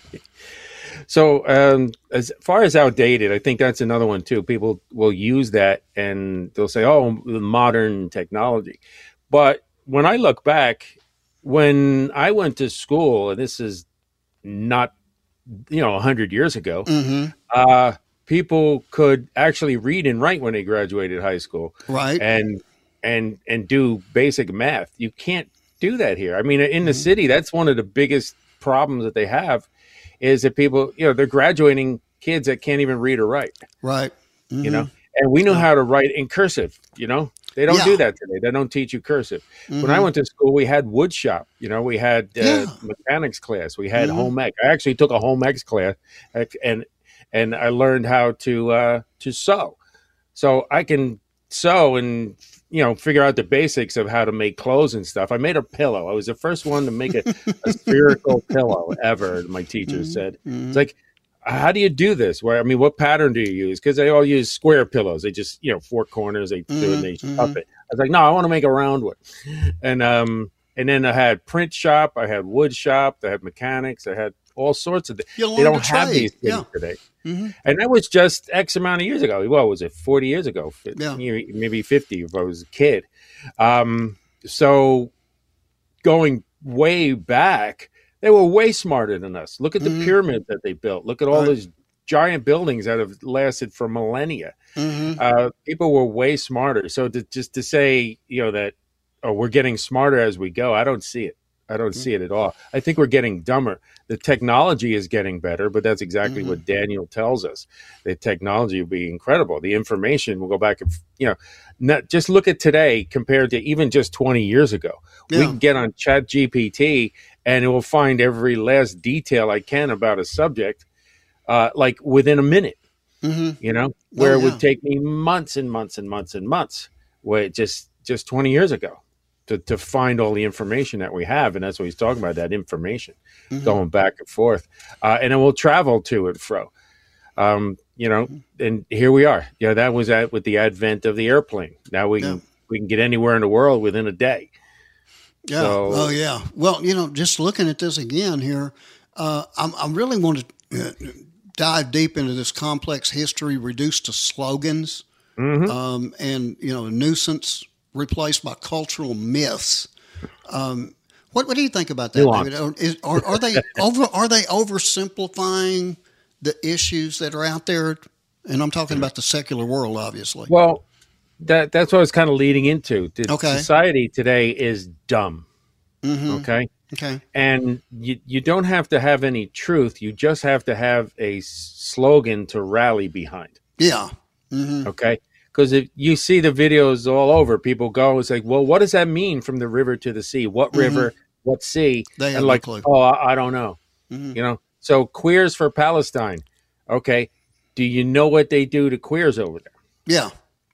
So, um, as far as outdated, I think that's another one, too. People will use that, and they'll say, oh, modern technology. But when I look back, when I went to school, and this is not you know, a hundred years ago, mm-hmm. uh, people could actually read and write when they graduated high school. Right. And, and, and do basic math. You can't do that here. I mean, in the mm-hmm. city, that's one of the biggest problems that they have is that people, you know, they're graduating kids that can't even read or write. Right. Mm-hmm. You know, and we know how to write in cursive, you know, They don't Yeah. do that today. They don't teach you cursive. Mm-hmm. When I went to school, we had wood shop. You know, we had uh, Yeah. mechanics class. We had Mhm. home ec. I actually took a home ecs class, ec- and and I learned how to uh, to sew. So I can sew and you know figure out the basics of how to make clothes and stuff. I made a pillow. I was the first one to make a, a spherical pillow ever. My teacher Mhm. said, Mhm. "It's like, how do you do this? Where I mean, what pattern do you use? Because they all use square pillows. They just you know four corners. They do it and they Mhm. stuff it. I was like, no, I want to make a round one. And um and then I had print shop. I had wood shop. I had mechanics. I had all sorts of things. You They learned don't a have trade. these things Yeah. today. Mhm. And that was just X amount of years ago. What was it? forty years ago? Fi- Yeah. Maybe fifty if I was a kid. Um, so going way back, they were way smarter than us. Look at the Mhm. pyramids that they built. Look at all Right. those giant buildings that have lasted for millennia. Mhm. Uh, people were way smarter. So to, just to say, you know, that oh, we're getting smarter as we go, I don't see it. I don't see it at all. I think we're getting dumber. The technology is getting better, but that's exactly Mhm. what Daniel tells us. The technology will be incredible. The information will go back and, you know, not, just look at today compared to even just twenty years ago. We Yeah. can get on Chat G P T and it will find every last detail I can about a subject, uh, like within a minute, Mhm. you know, where Oh, it yeah. would take me months and months and months and months, where just, just twenty years ago. To, to find all the information that we have. And that's what he's talking about, that information Mhm. going back and forth. Uh, and it will travel to and fro. Um, you know, and here we are. You know, that was at, with the advent of the airplane. Now we can Yeah. we can get anywhere in the world within a day. Yeah. So- oh, yeah. Well, you know, just looking at this again here, uh, I'm, I really want to uh, dive deep into this complex history reduced to slogans Mhm. um, and, you know, nuisance replaced by cultural myths. Um, what, what do you think about that, Nuance. David? Are, is, are, are they over? Are they oversimplifying the issues that are out there? And I'm talking about the secular world, obviously. Well, that that's what I was kind of leading into. The Okay. Society today is dumb. Mhm. Okay. Okay. And you, you don't have to have any truth. You just have to have a s- slogan to rally behind. Yeah. hmm Okay. Because if you see the videos all over, people go, it's like, well, what does that mean from the river to the sea? What river, what sea? They have and no like, clue. oh, I, I don't know. Mhm. You know, so queers for Palestine. Okay. Do you know what they do to queers over there? Yeah.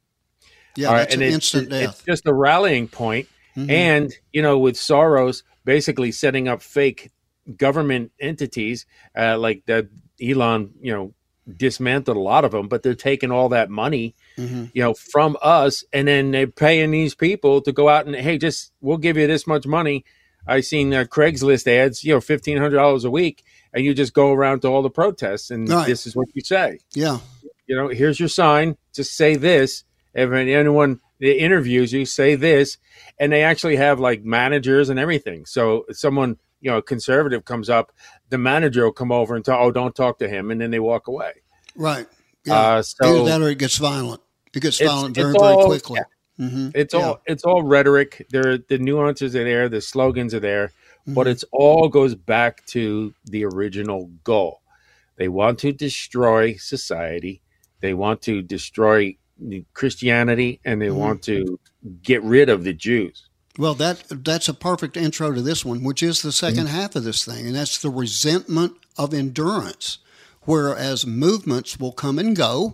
Yeah. All right, That's an it's- instant it- It's death. just a rallying point. Mhm. And, you know, with Soros basically setting up fake government entities, uh, like that Elon, you know, dismantled a lot of them, but they're taking all that money, Mhm. you know, from us, and then they're paying these people to go out and, hey, just we'll give you this much money. I seen uh, Craigslist ads, you know, fifteen hundred dollars a week, and you just go around to all the protests, and Right. this is what you say. Yeah. You know, here's your sign. Just say this. If anyone interviews you, say this, and they actually have like managers and everything. So if someone, you know, a conservative comes up, the manager will come over and tell, oh, don't talk to him, and then they walk away. Right. Yeah. Uh, so Either that or it gets violent. It gets It's- violent it's very, very all- quickly. hmm It's Yeah. all it's all rhetoric. There, the nuances are there, the slogans are there, but Mhm. it's all goes back to the original goal. They want to destroy society. They want to destroy Christianity, and they Mhm. want to get rid of the Jews. Well, that that's a perfect intro to this one, which is the 2nd half of this thing, and that's the resentment of endurance. Whereas movements will come and go,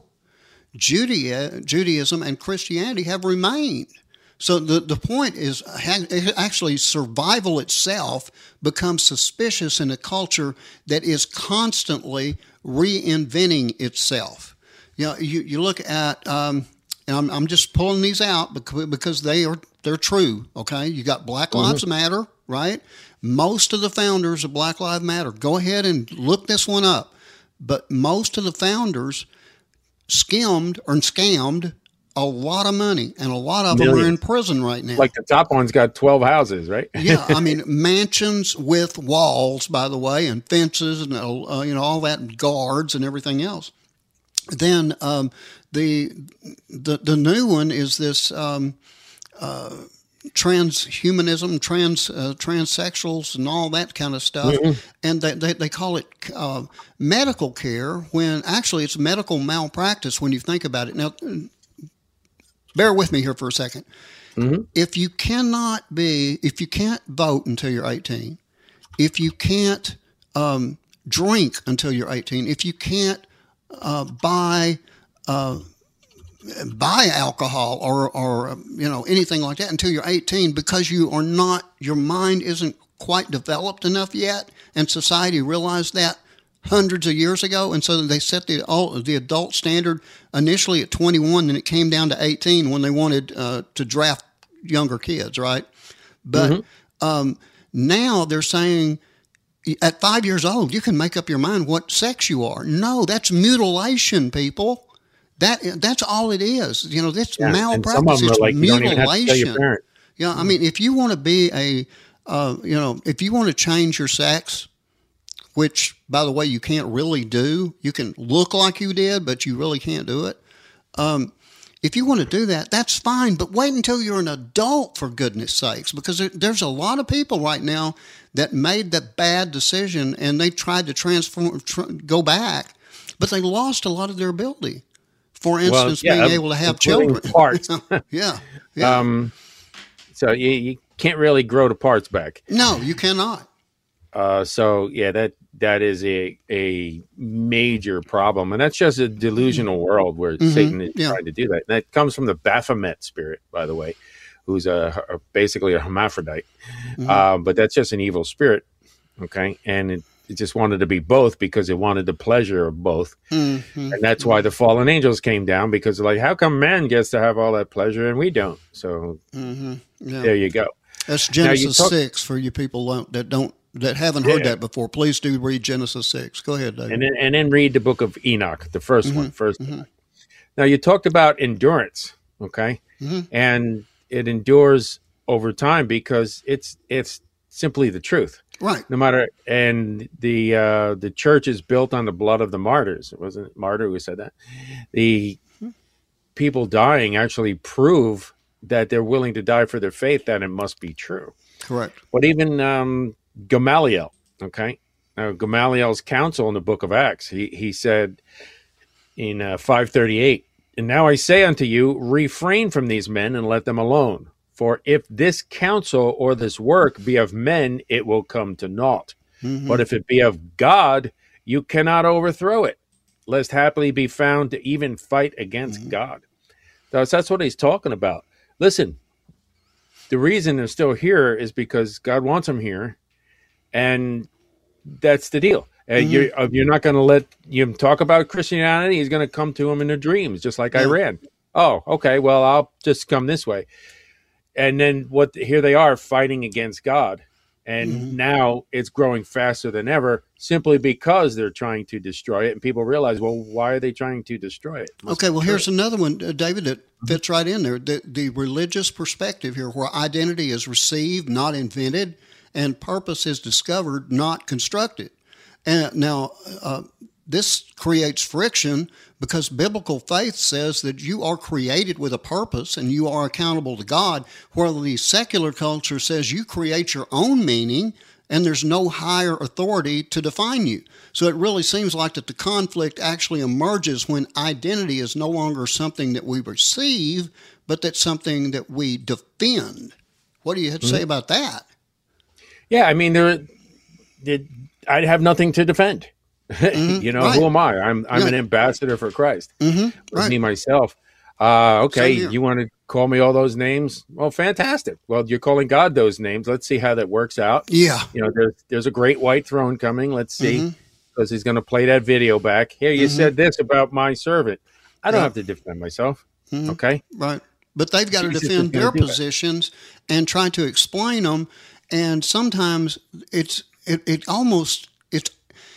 Judea, Judaism and Christianity have remained. So the, the point is ha- actually survival itself becomes suspicious in a culture that is constantly reinventing itself. You know, you, you look at, um, and I'm, I'm just pulling these out because, because they are they're true. Okay, you got Black Lives Matter, right? Most of the founders of Black Lives Matter. Go ahead and look this one up. But most of the founders skimmed or scammed a lot of money, and a lot of them are in Millions. prison right now. Like the top one's got twelve houses, right? Yeah, I mean mansions with walls, by the way, and fences, and uh, you know all that, guards and everything else. Then um, the the the new one is this um, uh, transhumanism, trans uh, transsexuals, and all that kind of stuff. Mm-hmm. And they, they they call it uh, medical care when actually it's medical malpractice when you think about it. Now, bear with me here for a second. Mm-hmm. If you cannot be, if you can't vote until you're eighteen, if you can't um, drink until you're eighteen, if you can't uh, buy uh, buy alcohol or or you know anything like that until you're eighteen, because you are not, your mind isn't quite developed enough yet, and society realized that hundreds of years ago, and so they set the the adult standard initially at twenty-one, and it came down to eighteen when they wanted uh, to draft younger kids, right? But mm-hmm. um, now they're saying at five years old you can make up your mind what sex you are. No, that's mutilation, people. That that's all it is. You know, that's yeah, malpractice. It's like mutilation. Yeah, I mean, if you want to be a, uh, you know, if you want to change your sex, which, by the way, you can't really do. You can look like you did, but you really can't do it. Um, if you want to do that, that's fine, but wait until you're an adult, for goodness sakes, because there, there's a lot of people right now that made the bad decision, and they tried to transform, tr- go back, but they lost a lot of their ability. For instance, well, yeah, being able to have children. Parts. yeah. yeah. Um, so you, you can't really grow the parts back. No, you cannot. Uh, so yeah, that that is a a major problem, and that's just a delusional world where mm-hmm. Satan is yeah. trying to do that. And that comes from the Baphomet spirit, by the way, who's a, a basically a hermaphrodite. Mm-hmm. Uh, but that's just an evil spirit, okay? And it, it just wanted to be both because it wanted the pleasure of both, mm-hmm. and that's why the fallen angels came down, because like, how come man gets to have all that pleasure and we don't? So mm-hmm. yeah. there you go. That's Genesis talk- six for you people that don't. That haven't heard yeah. that before. Please do read Genesis six. Go ahead, David. And then, and then read the book of Enoch, the first mm-hmm. one. First. Mm-hmm. Now, you talked about endurance, okay? Mm-hmm. And it endures over time because it's it's simply the truth. Right. No matter, and the uh, the church is built on the blood of the martyrs. It wasn't it Martyr who said that? The mm-hmm. people dying actually prove that they're willing to die for their faith, that it must be true. Correct. But even... Um, Gamaliel, okay? Now, Gamaliel's counsel in the book of Acts, he, he said in uh, five thirty-eight, "And now I say unto you, refrain from these men and let them alone. For if this counsel or this work be of men, it will come to naught. Mm-hmm. But if it be of God, you cannot overthrow it, lest haply be found to even fight against mm-hmm. God." So that's what he's talking about. Listen, the reason they're still here is because God wants them here. And that's the deal. Uh, mm-hmm. You're, uh, you're not going to let him talk about Christianity. He's going to come to him in their dreams, just like yeah. Iran. Oh, okay, well, I'll just come this way. And then what? Here they are fighting against God. And mm-hmm. now it's growing faster than ever simply because they're trying to destroy it. And people realize, well, why are they trying to destroy it? it okay, well, here's it. another one, uh, David, that fits right in there. The, the religious perspective here, where identity is received, not invented, and purpose is discovered, not constructed. And now, uh, this creates friction because biblical faith says that you are created with a purpose and you are accountable to God, where the secular culture says you create your own meaning and there's no higher authority to define you. So it really seems like that the conflict actually emerges when identity is no longer something that we receive, but that's something that we defend. What do you have to mm-hmm. say about that? Yeah, I mean, there, there, I have nothing to defend. Mm-hmm, you know, right. who am I? I'm I'm yeah. an ambassador for Christ. Mm-hmm, right. Me, myself. Uh, okay, you want to call me all those names? Well, fantastic. Well, you're calling God those names. Let's see how that works out. Yeah. You know, there's, there's a great white throne coming. Let's see. Mm-hmm. Because he's going to play that video back. Here, you mm-hmm. said this about my servant. I don't yeah. have to defend myself. Mm-hmm. Okay? Right. But they've got Jesus to defend their positions that. and try to explain them. And sometimes it's it, it almost it's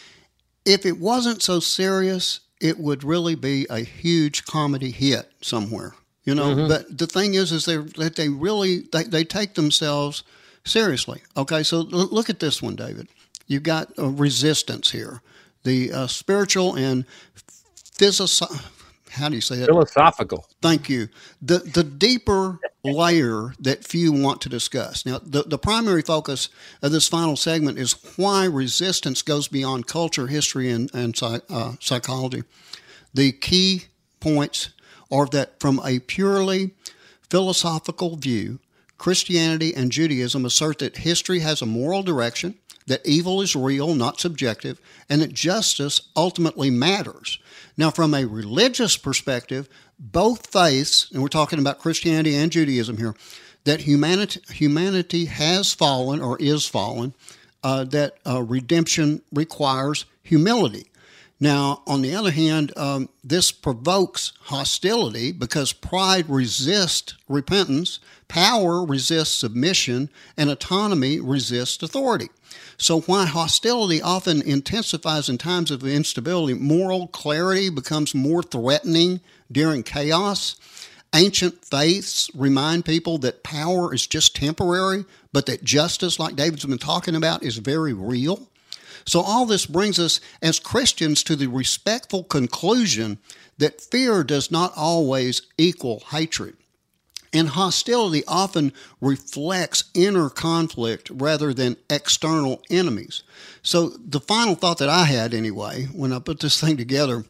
if it wasn't so serious, it would really be a huge comedy hit somewhere, you know. Mm-hmm. But the thing is, is they that they really they, they take themselves seriously. Okay, so l- look at this one, David. You've got a resistance here, the uh, spiritual and physical. How do you say that? Philosophical. Thank you. The the deeper layer that few want to discuss. Now, the, the primary focus of this final segment is why resistance goes beyond culture, history, and, and uh, psychology. The key points are that from a purely philosophical view, Christianity and Judaism assert that history has a moral direction, that evil is real, not subjective, and that justice ultimately matters. Now, from a religious perspective, both faiths, and we're talking about Christianity and Judaism here, that humanity, humanity has fallen or is fallen, uh, that uh, redemption requires humility. Now, on the other hand, um, this provokes hostility because pride resists repentance, power resists submission, and autonomy resists authority. So while hostility often intensifies in times of instability, moral clarity becomes more threatening during chaos. Ancient faiths remind people that power is just temporary, but that justice, like David's been talking about, is very real. So all this brings us as Christians to the respectful conclusion that fear does not always equal hatred. And hostility often reflects inner conflict rather than external enemies. So the final thought that I had anyway, when I put this thing together,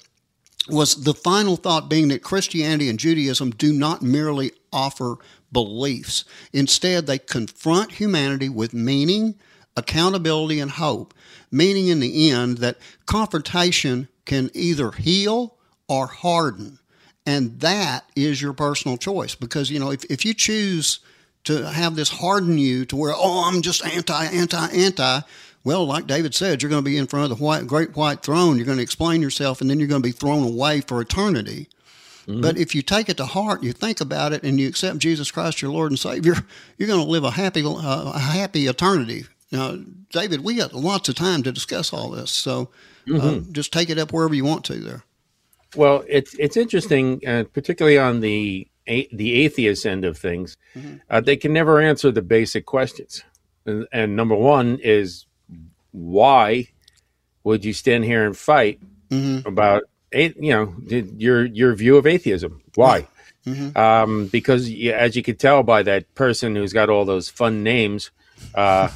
was the final thought being that Christianity and Judaism do not merely offer beliefs. Instead, they confront humanity with meaning, accountability, and hope, meaning in the end that confrontation can either heal or harden. And that is your personal choice. Because, you know, if, if you choose to have this harden you to where, oh, I'm just anti, anti, anti, well, like David said, you're going to be in front of the white, great white throne. You're going to explain yourself, and then you're going to be thrown away for eternity. Mm-hmm. But if you take it to heart, you think about it, and you accept Jesus Christ, your Lord and Savior, you're going to live a happy, uh, a happy eternity. Now, David, we got lots of time to discuss all this, so uh, mm-hmm. just take it up wherever you want to there. Well, it's it's interesting, uh, particularly on the the atheist end of things. Mm-hmm. Uh, they can never answer the basic questions, and, and number one is, why would you stand here and fight mm-hmm. about, you know, your your view of atheism? Why? Mm-hmm. Um, because as you can tell by that person who's got all those fun names uh,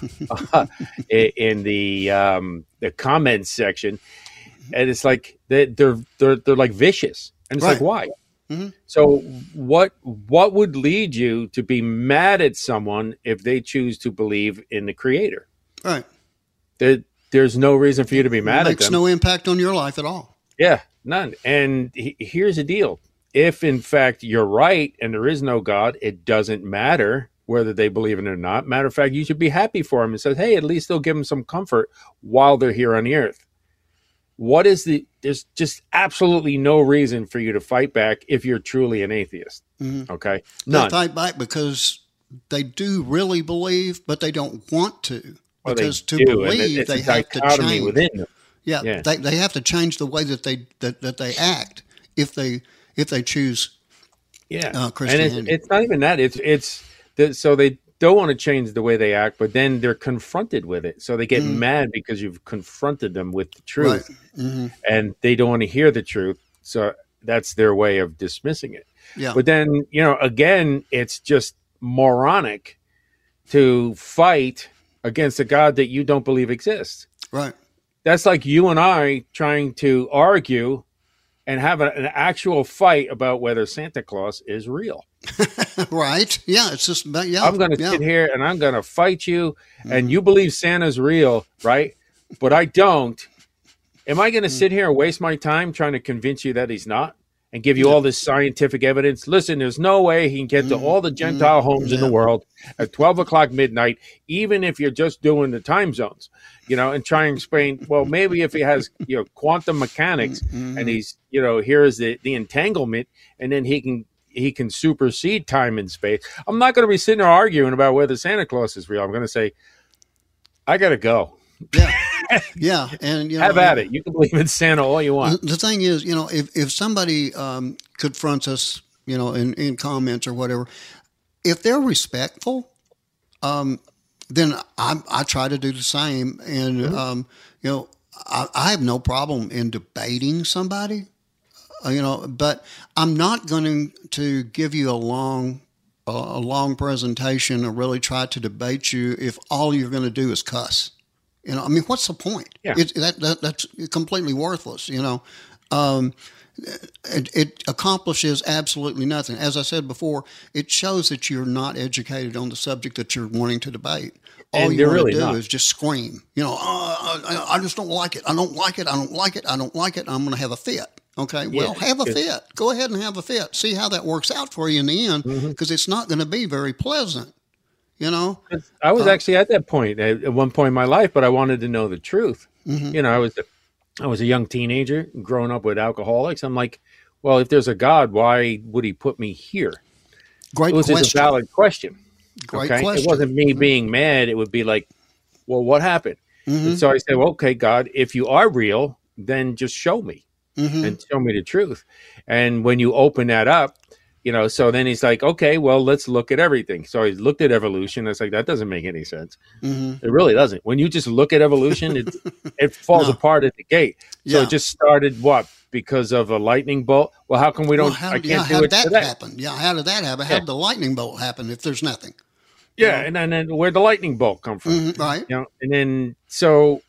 in the um, the comments section, and it's like they, they're they're they're like vicious, and it's right. like why? Mm-hmm. So what what would lead you to be mad at someone if they choose to believe in the Creator? Right. There, there's no reason for you to be mad at them. It makes no impact on your life at all. Yeah, none. And he, here's the deal. If, in fact, you're right and there is no God, it doesn't matter whether they believe in it or not. Matter of fact, you should be happy for them and say, hey, at least they'll give them some comfort while they're here on the earth. What is the – there's just absolutely no reason for you to fight back if you're truly an atheist. Mm-hmm. Okay? None. They fight back because they do really believe, but they don't want to. Well, because they to do, believe, and they have to change. Within them. Yeah, yeah. They, they have to change the way that they that, that they act if they if they choose. Yeah, uh, Christianity. And it's, it's not even that. It's it's the, so they don't want to change the way they act, but then they're confronted with it, so they get mm. mad because you've confronted them with the truth, right. mm-hmm. and they don't want to hear the truth. So that's their way of dismissing it. Yeah. But then you know, again, it's just moronic to fight against a God that you don't believe exists. Right. That's like you and I trying to argue and have a, an actual fight about whether Santa Claus is real. Right. Yeah. It's just, yeah. I'm going to yeah. sit here and I'm going to fight you mm. and you believe Santa's real, right? But I don't. Am I going to mm. sit here and waste my time trying to convince you that he's not? And give you yeah. all this scientific evidence. Listen, there's no way he can get to all the Gentile homes yeah. in the world at twelve o'clock midnight, even if you're just doing the time zones, you know, and try and explain, well, maybe if he has, you know, quantum mechanics mm-hmm. and he's, you know, here's the, the entanglement, and then he can he can supersede time and space. I'm not going to be sitting there arguing about whether Santa Claus is real. I'm going to say, I got to go. Yeah. Yeah, and you know, have at it. You can believe in Santa all you want. The thing is, you know, if if somebody um, confronts us, you know, in, in comments or whatever, if they're respectful, um, then I, I try to do the same. And mm-hmm. um, you know, I, I have no problem in debating somebody, uh, you know, but I'm not going to give you a long a, a long presentation or really try to debate you if all you're going to do is cuss. You know, I mean, what's the point? Yeah. It, that, that that's completely worthless. You know, Um, it, it accomplishes absolutely nothing. As I said before, it shows that you're not educated on the subject that you're wanting to debate. All And you they're want really to do not. is just scream. You know, oh, I, I just don't like it. I don't like it. I don't like it. I don't like it. I'm going to have a fit. Okay, well, Yeah, have a 'cause- fit. Go ahead and have a fit. See how that works out for you in the end, Mm-hmm. because it's not going to be very pleasant. You know, I was Uh, actually at that point at, at one point in my life, but I wanted to know the truth. Mm-hmm. You know, I was I was a young teenager growing up with alcoholics. I'm like, well, if there's a God, why would he put me here? great It was just a question. valid question. Great okay? question. It wasn't me being mad. It would be like, well, what happened? Mm-hmm. And so I said, well, okay, God, if you are real, then just show me Mm-hmm. and show me the truth. And when you open that up, you know, so then he's like, okay, well, let's look at everything. So he looked at evolution. It's like, that doesn't make any sense. Mm-hmm. It really doesn't. When you just look at evolution, it it falls No. apart at the gate. So Yeah. it just started what? Because of a lightning bolt? Well, how come we don't, Well, how, I can't yeah, do how it did that today? happen? Yeah, how did that happen? How Yeah. did the lightning bolt happen if there's nothing? Yeah, and then, then where'd the lightning bolt come from? Mhm, right. You know, and then so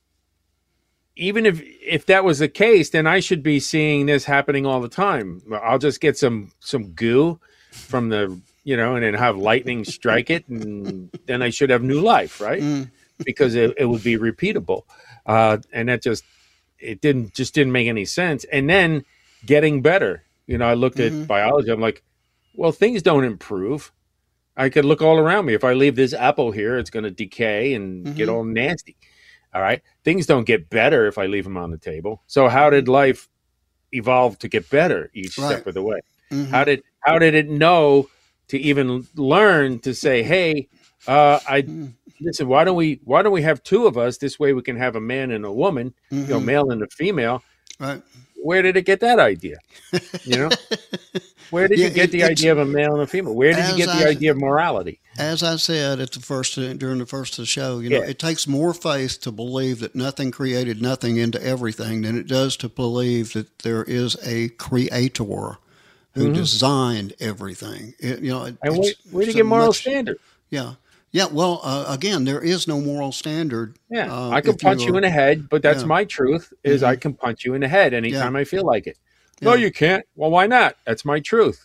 even if if that was the case, then I should be seeing this happening all the time. I'll just get some some goo from the you know, and then have lightning strike it, and then I should have new life, right? Mm. Because it, it would be repeatable, uh, and that just it didn't just didn't make any sense. And then getting better, you know, I looked Mhm. at biology. I'm like, well, things don't improve. I could look all around me. If I leave this apple here, it's going to decay and get Mhm. all nasty. All right. Things don't get better if I leave them on the table. So how did life evolve to get better each Right. step of the way? Mhm. How did how did it know to even learn to say, hey, uh, I Mm. listen, why don't we why don't we have two of us? This way we can have a man and a woman, you know, Mhm. male and a female. Right. Where did it get that idea? You know? Where did Yeah, you get it- the it's- idea of a male and a female? Where did you As get the I- idea of morality? As I said at the first during the first of the show, you know, Yeah. it takes more faith to believe that nothing created nothing into everything than it does to believe that there is a creator who Mhm. designed everything. It, you know, it, And where, it's- where do you it's get a moral much- standard? Yeah, yeah. Well, uh, again, there is no moral standard. Yeah, uh, I can if punch you are- in the head, but that's Yeah. my truth. Is I Mhm. can punch you in the head anytime I feel like it. No, Yeah. you can't. Well, why not? That's my truth.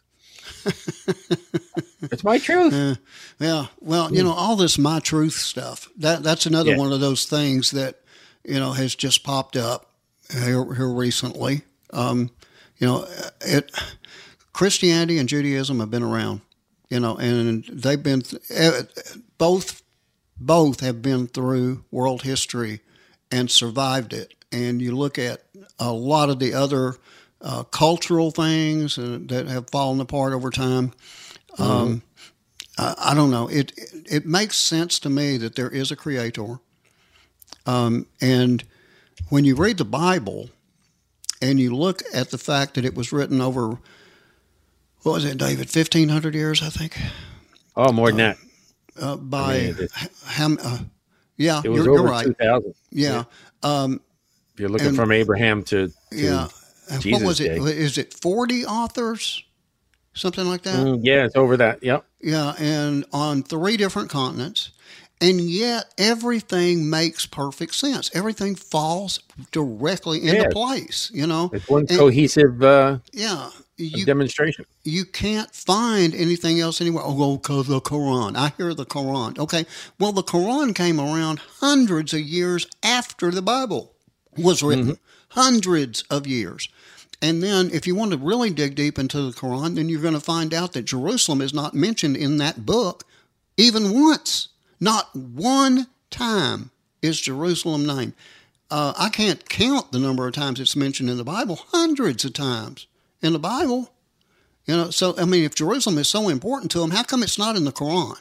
It's my truth. Yeah, yeah. Well, you know, all this my truth stuff. That that's another Yeah. one of those things that you know has just popped up here, here recently. Um, you know, it Christianity and Judaism have been around. You know, and they've been eh, both both have been through world history and survived it. And you look at a lot of the other uh, cultural things uh, that have fallen apart over time. Um, I, I don't know. It, it it makes sense to me that there is a creator. Um, and when you read the Bible and you look at the fact that it was written over, what was it, David, fifteen hundred years, I think, Oh, more than that. uh, by, I mean, it- Ham, uh, yeah, It was you're, you're over right. two thousand. Yeah. Um, If you're looking And- from Abraham to, to yeah. And Jesus' what was it? day. Is it forty authors? Something like that? Mm, yeah, it's over that. Yep. Yeah, and on three different continents. And yet everything makes perfect sense. Everything falls directly into Yeah. place, you know? It's one And- cohesive uh, Yeah. You, demonstration. you can't find anything else anywhere. Oh, well, because the Quran. I hear the Quran. Okay. Well, the Quran came around hundreds of years after the Bible was written. Hundreds of years. And then if you want to really dig deep into the Quran, then you're going to find out that Jerusalem is not mentioned in that book even once. Not one time is Jerusalem named. Uh, I can't count the number of times it's mentioned in the Bible. Hundreds of times in the Bible. You know, so, I mean, if Jerusalem is so important to them, how come it's not in the Quran?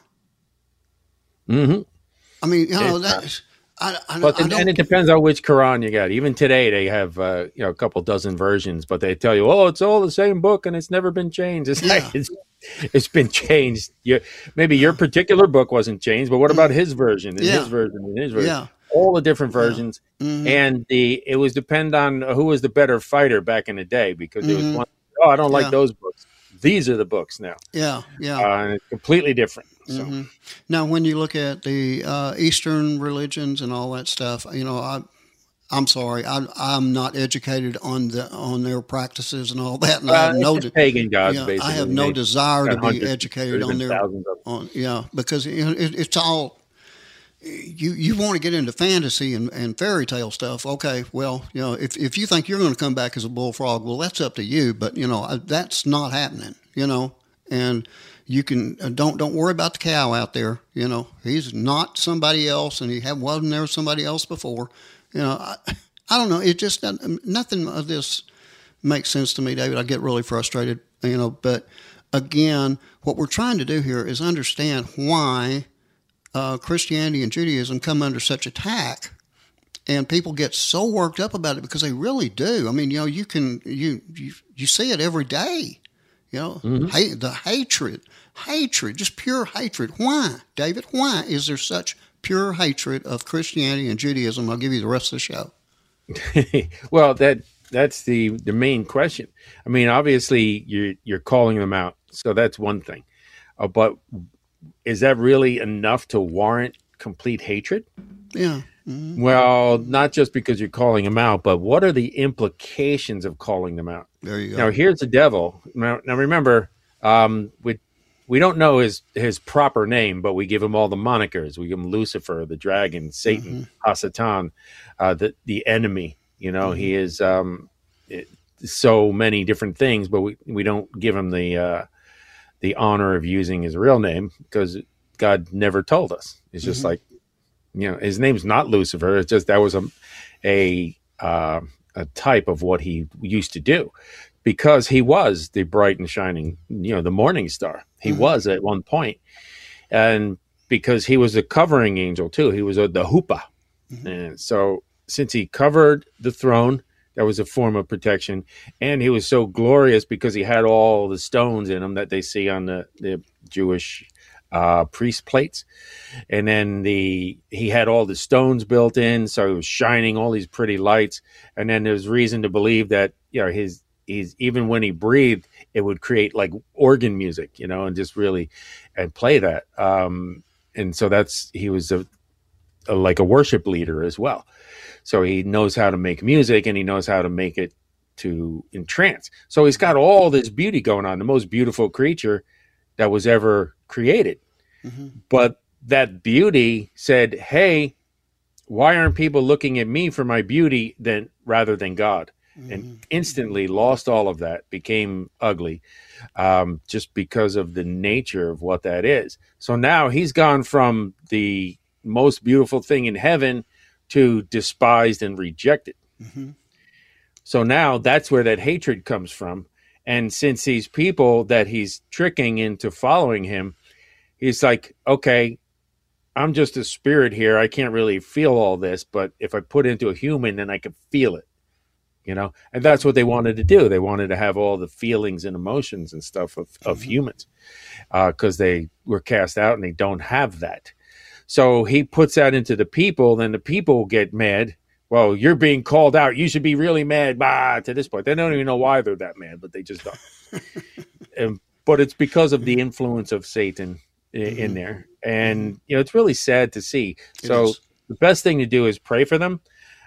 Mm-hmm. I mean, you know, It's not. that's... I, I, But I and don't, it depends on which Quran you got. Even today, they have uh, you know a couple dozen versions, but they tell you, "Oh, it's all the same book, and it's never been changed." It's Yeah. like it's, it's been changed. You, maybe your particular book wasn't changed, but what about his version and Yeah. his version and his version? yeah. All the different versions, Mhm. and the it was depend on who was the better fighter back in the day because it was Mhm. one. Oh, I don't like Yeah. those books. These are the books now, Yeah, yeah. uh, and it's completely different. So. hmm Now, when you look at the uh, Eastern religions and all that stuff, you know, I I'm sorry, I, I'm not educated on the on their practices and all that, and Uh, I have it's no just pagan gods, yeah, basically. I have no They desire got to be hundreds, educated there's on been their thousands of them. on yeah, because you know, it, it's all you you want to get into fantasy and, and fairy tale stuff. Okay, well, you know, if if you think you're going to come back as a bullfrog, well, that's up to you. But you know, I- that's not happening. You know, and you can uh, don't don't worry about the cow out there. You know, he's not somebody else, and he had wasn't there somebody else before. You know, I, I don't know. It just doesn't- nothing of this makes sense to me, David. I get really frustrated. You know, but again, what we're trying to do here is understand why uh, Christianity and Judaism come under such attack, and people get so worked up about it because they really do. I mean, you know, you can you you, you see it every day. You know, Mm-hmm. hate, the hatred, hatred, just pure hatred. Why, David? Why is there such pure hatred of Christianity and Judaism? I'll give you the rest of the show. Well, that that's the the main question. I mean, obviously you're you're calling them out, so that's one thing. Uh, but is that really enough to warrant complete hatred? Yeah. Mhm. Well, not just because you're calling them out, but what are the implications of calling them out? There you go. Now, here's the devil. Now, now remember, um, we we don't know his his proper name, but we give him all the monikers. We give him Lucifer, the dragon, Satan, Hasatan, uh, the the enemy. You know, he is um, it, so many different things, but we, we don't give him the uh, the honor of using his real name because God never told us. It's just like, you know, his name's not Lucifer. It's just that was a a uh, a type of what he used to do, because he was the bright and shining, you know, the morning star. He was at one point, and because he was a covering angel too. He was a, the huppah, and so since he covered the throne, that was a form of protection, and he was so glorious because he had all the stones in him that they see on the the Jewish uh, priest plates. And then the he had all the stones built in, so he was shining all these pretty lights. And then there's reason to believe that, you know, his he's even when he breathed, it would create like organ music, you know, and just really and play that. Um, and so that's he was a, a like a worship leader as well. So he knows how to make music, and he knows how to make it to entrance. So he's got all this beauty going on, the most beautiful creature that was ever created. Mm-hmm. But that beauty said, hey, why aren't people looking at me for my beauty than rather than God? Mm-hmm. And instantly lost all of that, became ugly, um, just because of the nature of what that is. So now he's gone from the most beautiful thing in heaven to despised and rejected. Mm-hmm. So now that's where that hatred comes from. And since these people that he's tricking into following him, he's like, okay, I'm just a spirit here. I can't really feel all this, but if I put it into a human, then I can feel it, you know? And that's what they wanted to do. They wanted to have all the feelings and emotions and stuff of, of mm-hmm. humans, because uh, they were cast out and they don't have that. So he puts that into the people, then the people get mad. Well, you're being called out. You should be really mad. Bah, to this point. They don't even know why they're that mad, but they just don't. and, but it's because of the influence of Satan in, mm-hmm. in there. And, you know, it's really sad to see. It so is. The best thing to do is pray for them,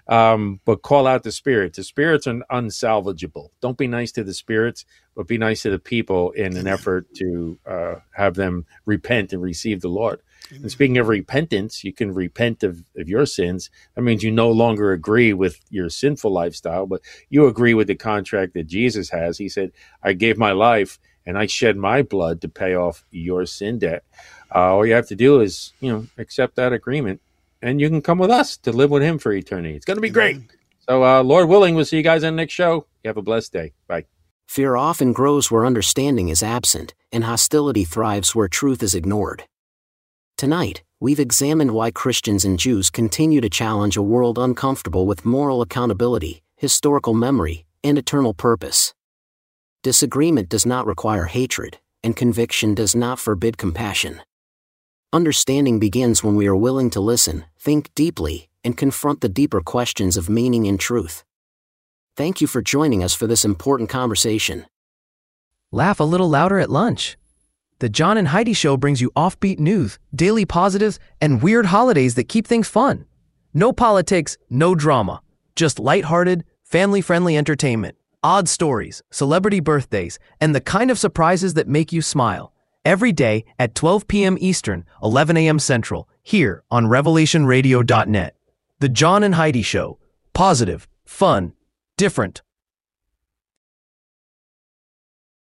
um, but call out the spirits. The spirits are unsalvageable. Don't be nice to the spirits, but be nice to the people in an effort to uh, have them repent and receive the Lord. And speaking of repentance, you can repent of, of your sins. That means you no longer agree with your sinful lifestyle, but you agree with the contract that Jesus has. He said, I gave my life and I shed my blood to pay off your sin debt. Uh, all you have to do is, you know, accept that agreement, and you can come with us to live with him for eternity. It's going to be great. So, uh, Lord willing, we'll see you guys on the next show. You have a blessed day. Bye. Fear often grows where understanding is absent, and hostility thrives where truth is ignored. Tonight, we've examined why Christians and Jews continue to challenge a world uncomfortable with moral accountability, historical memory, and eternal purpose. Disagreement does not require hatred, and conviction does not forbid compassion. Understanding begins when we are willing to listen, think deeply, and confront the deeper questions of meaning and truth. Thank you for joining us for this important conversation. Laugh a little louder at lunch. The John and Heidi Show brings you offbeat news, daily positives, and weird holidays that keep things fun. No politics, no drama. Just lighthearted, family-friendly entertainment, odd stories, celebrity birthdays, and the kind of surprises that make you smile. Every day at twelve p.m. Eastern, eleven a.m. Central, here on Revelation Radio dot net. The John and Heidi Show. Positive, fun, different,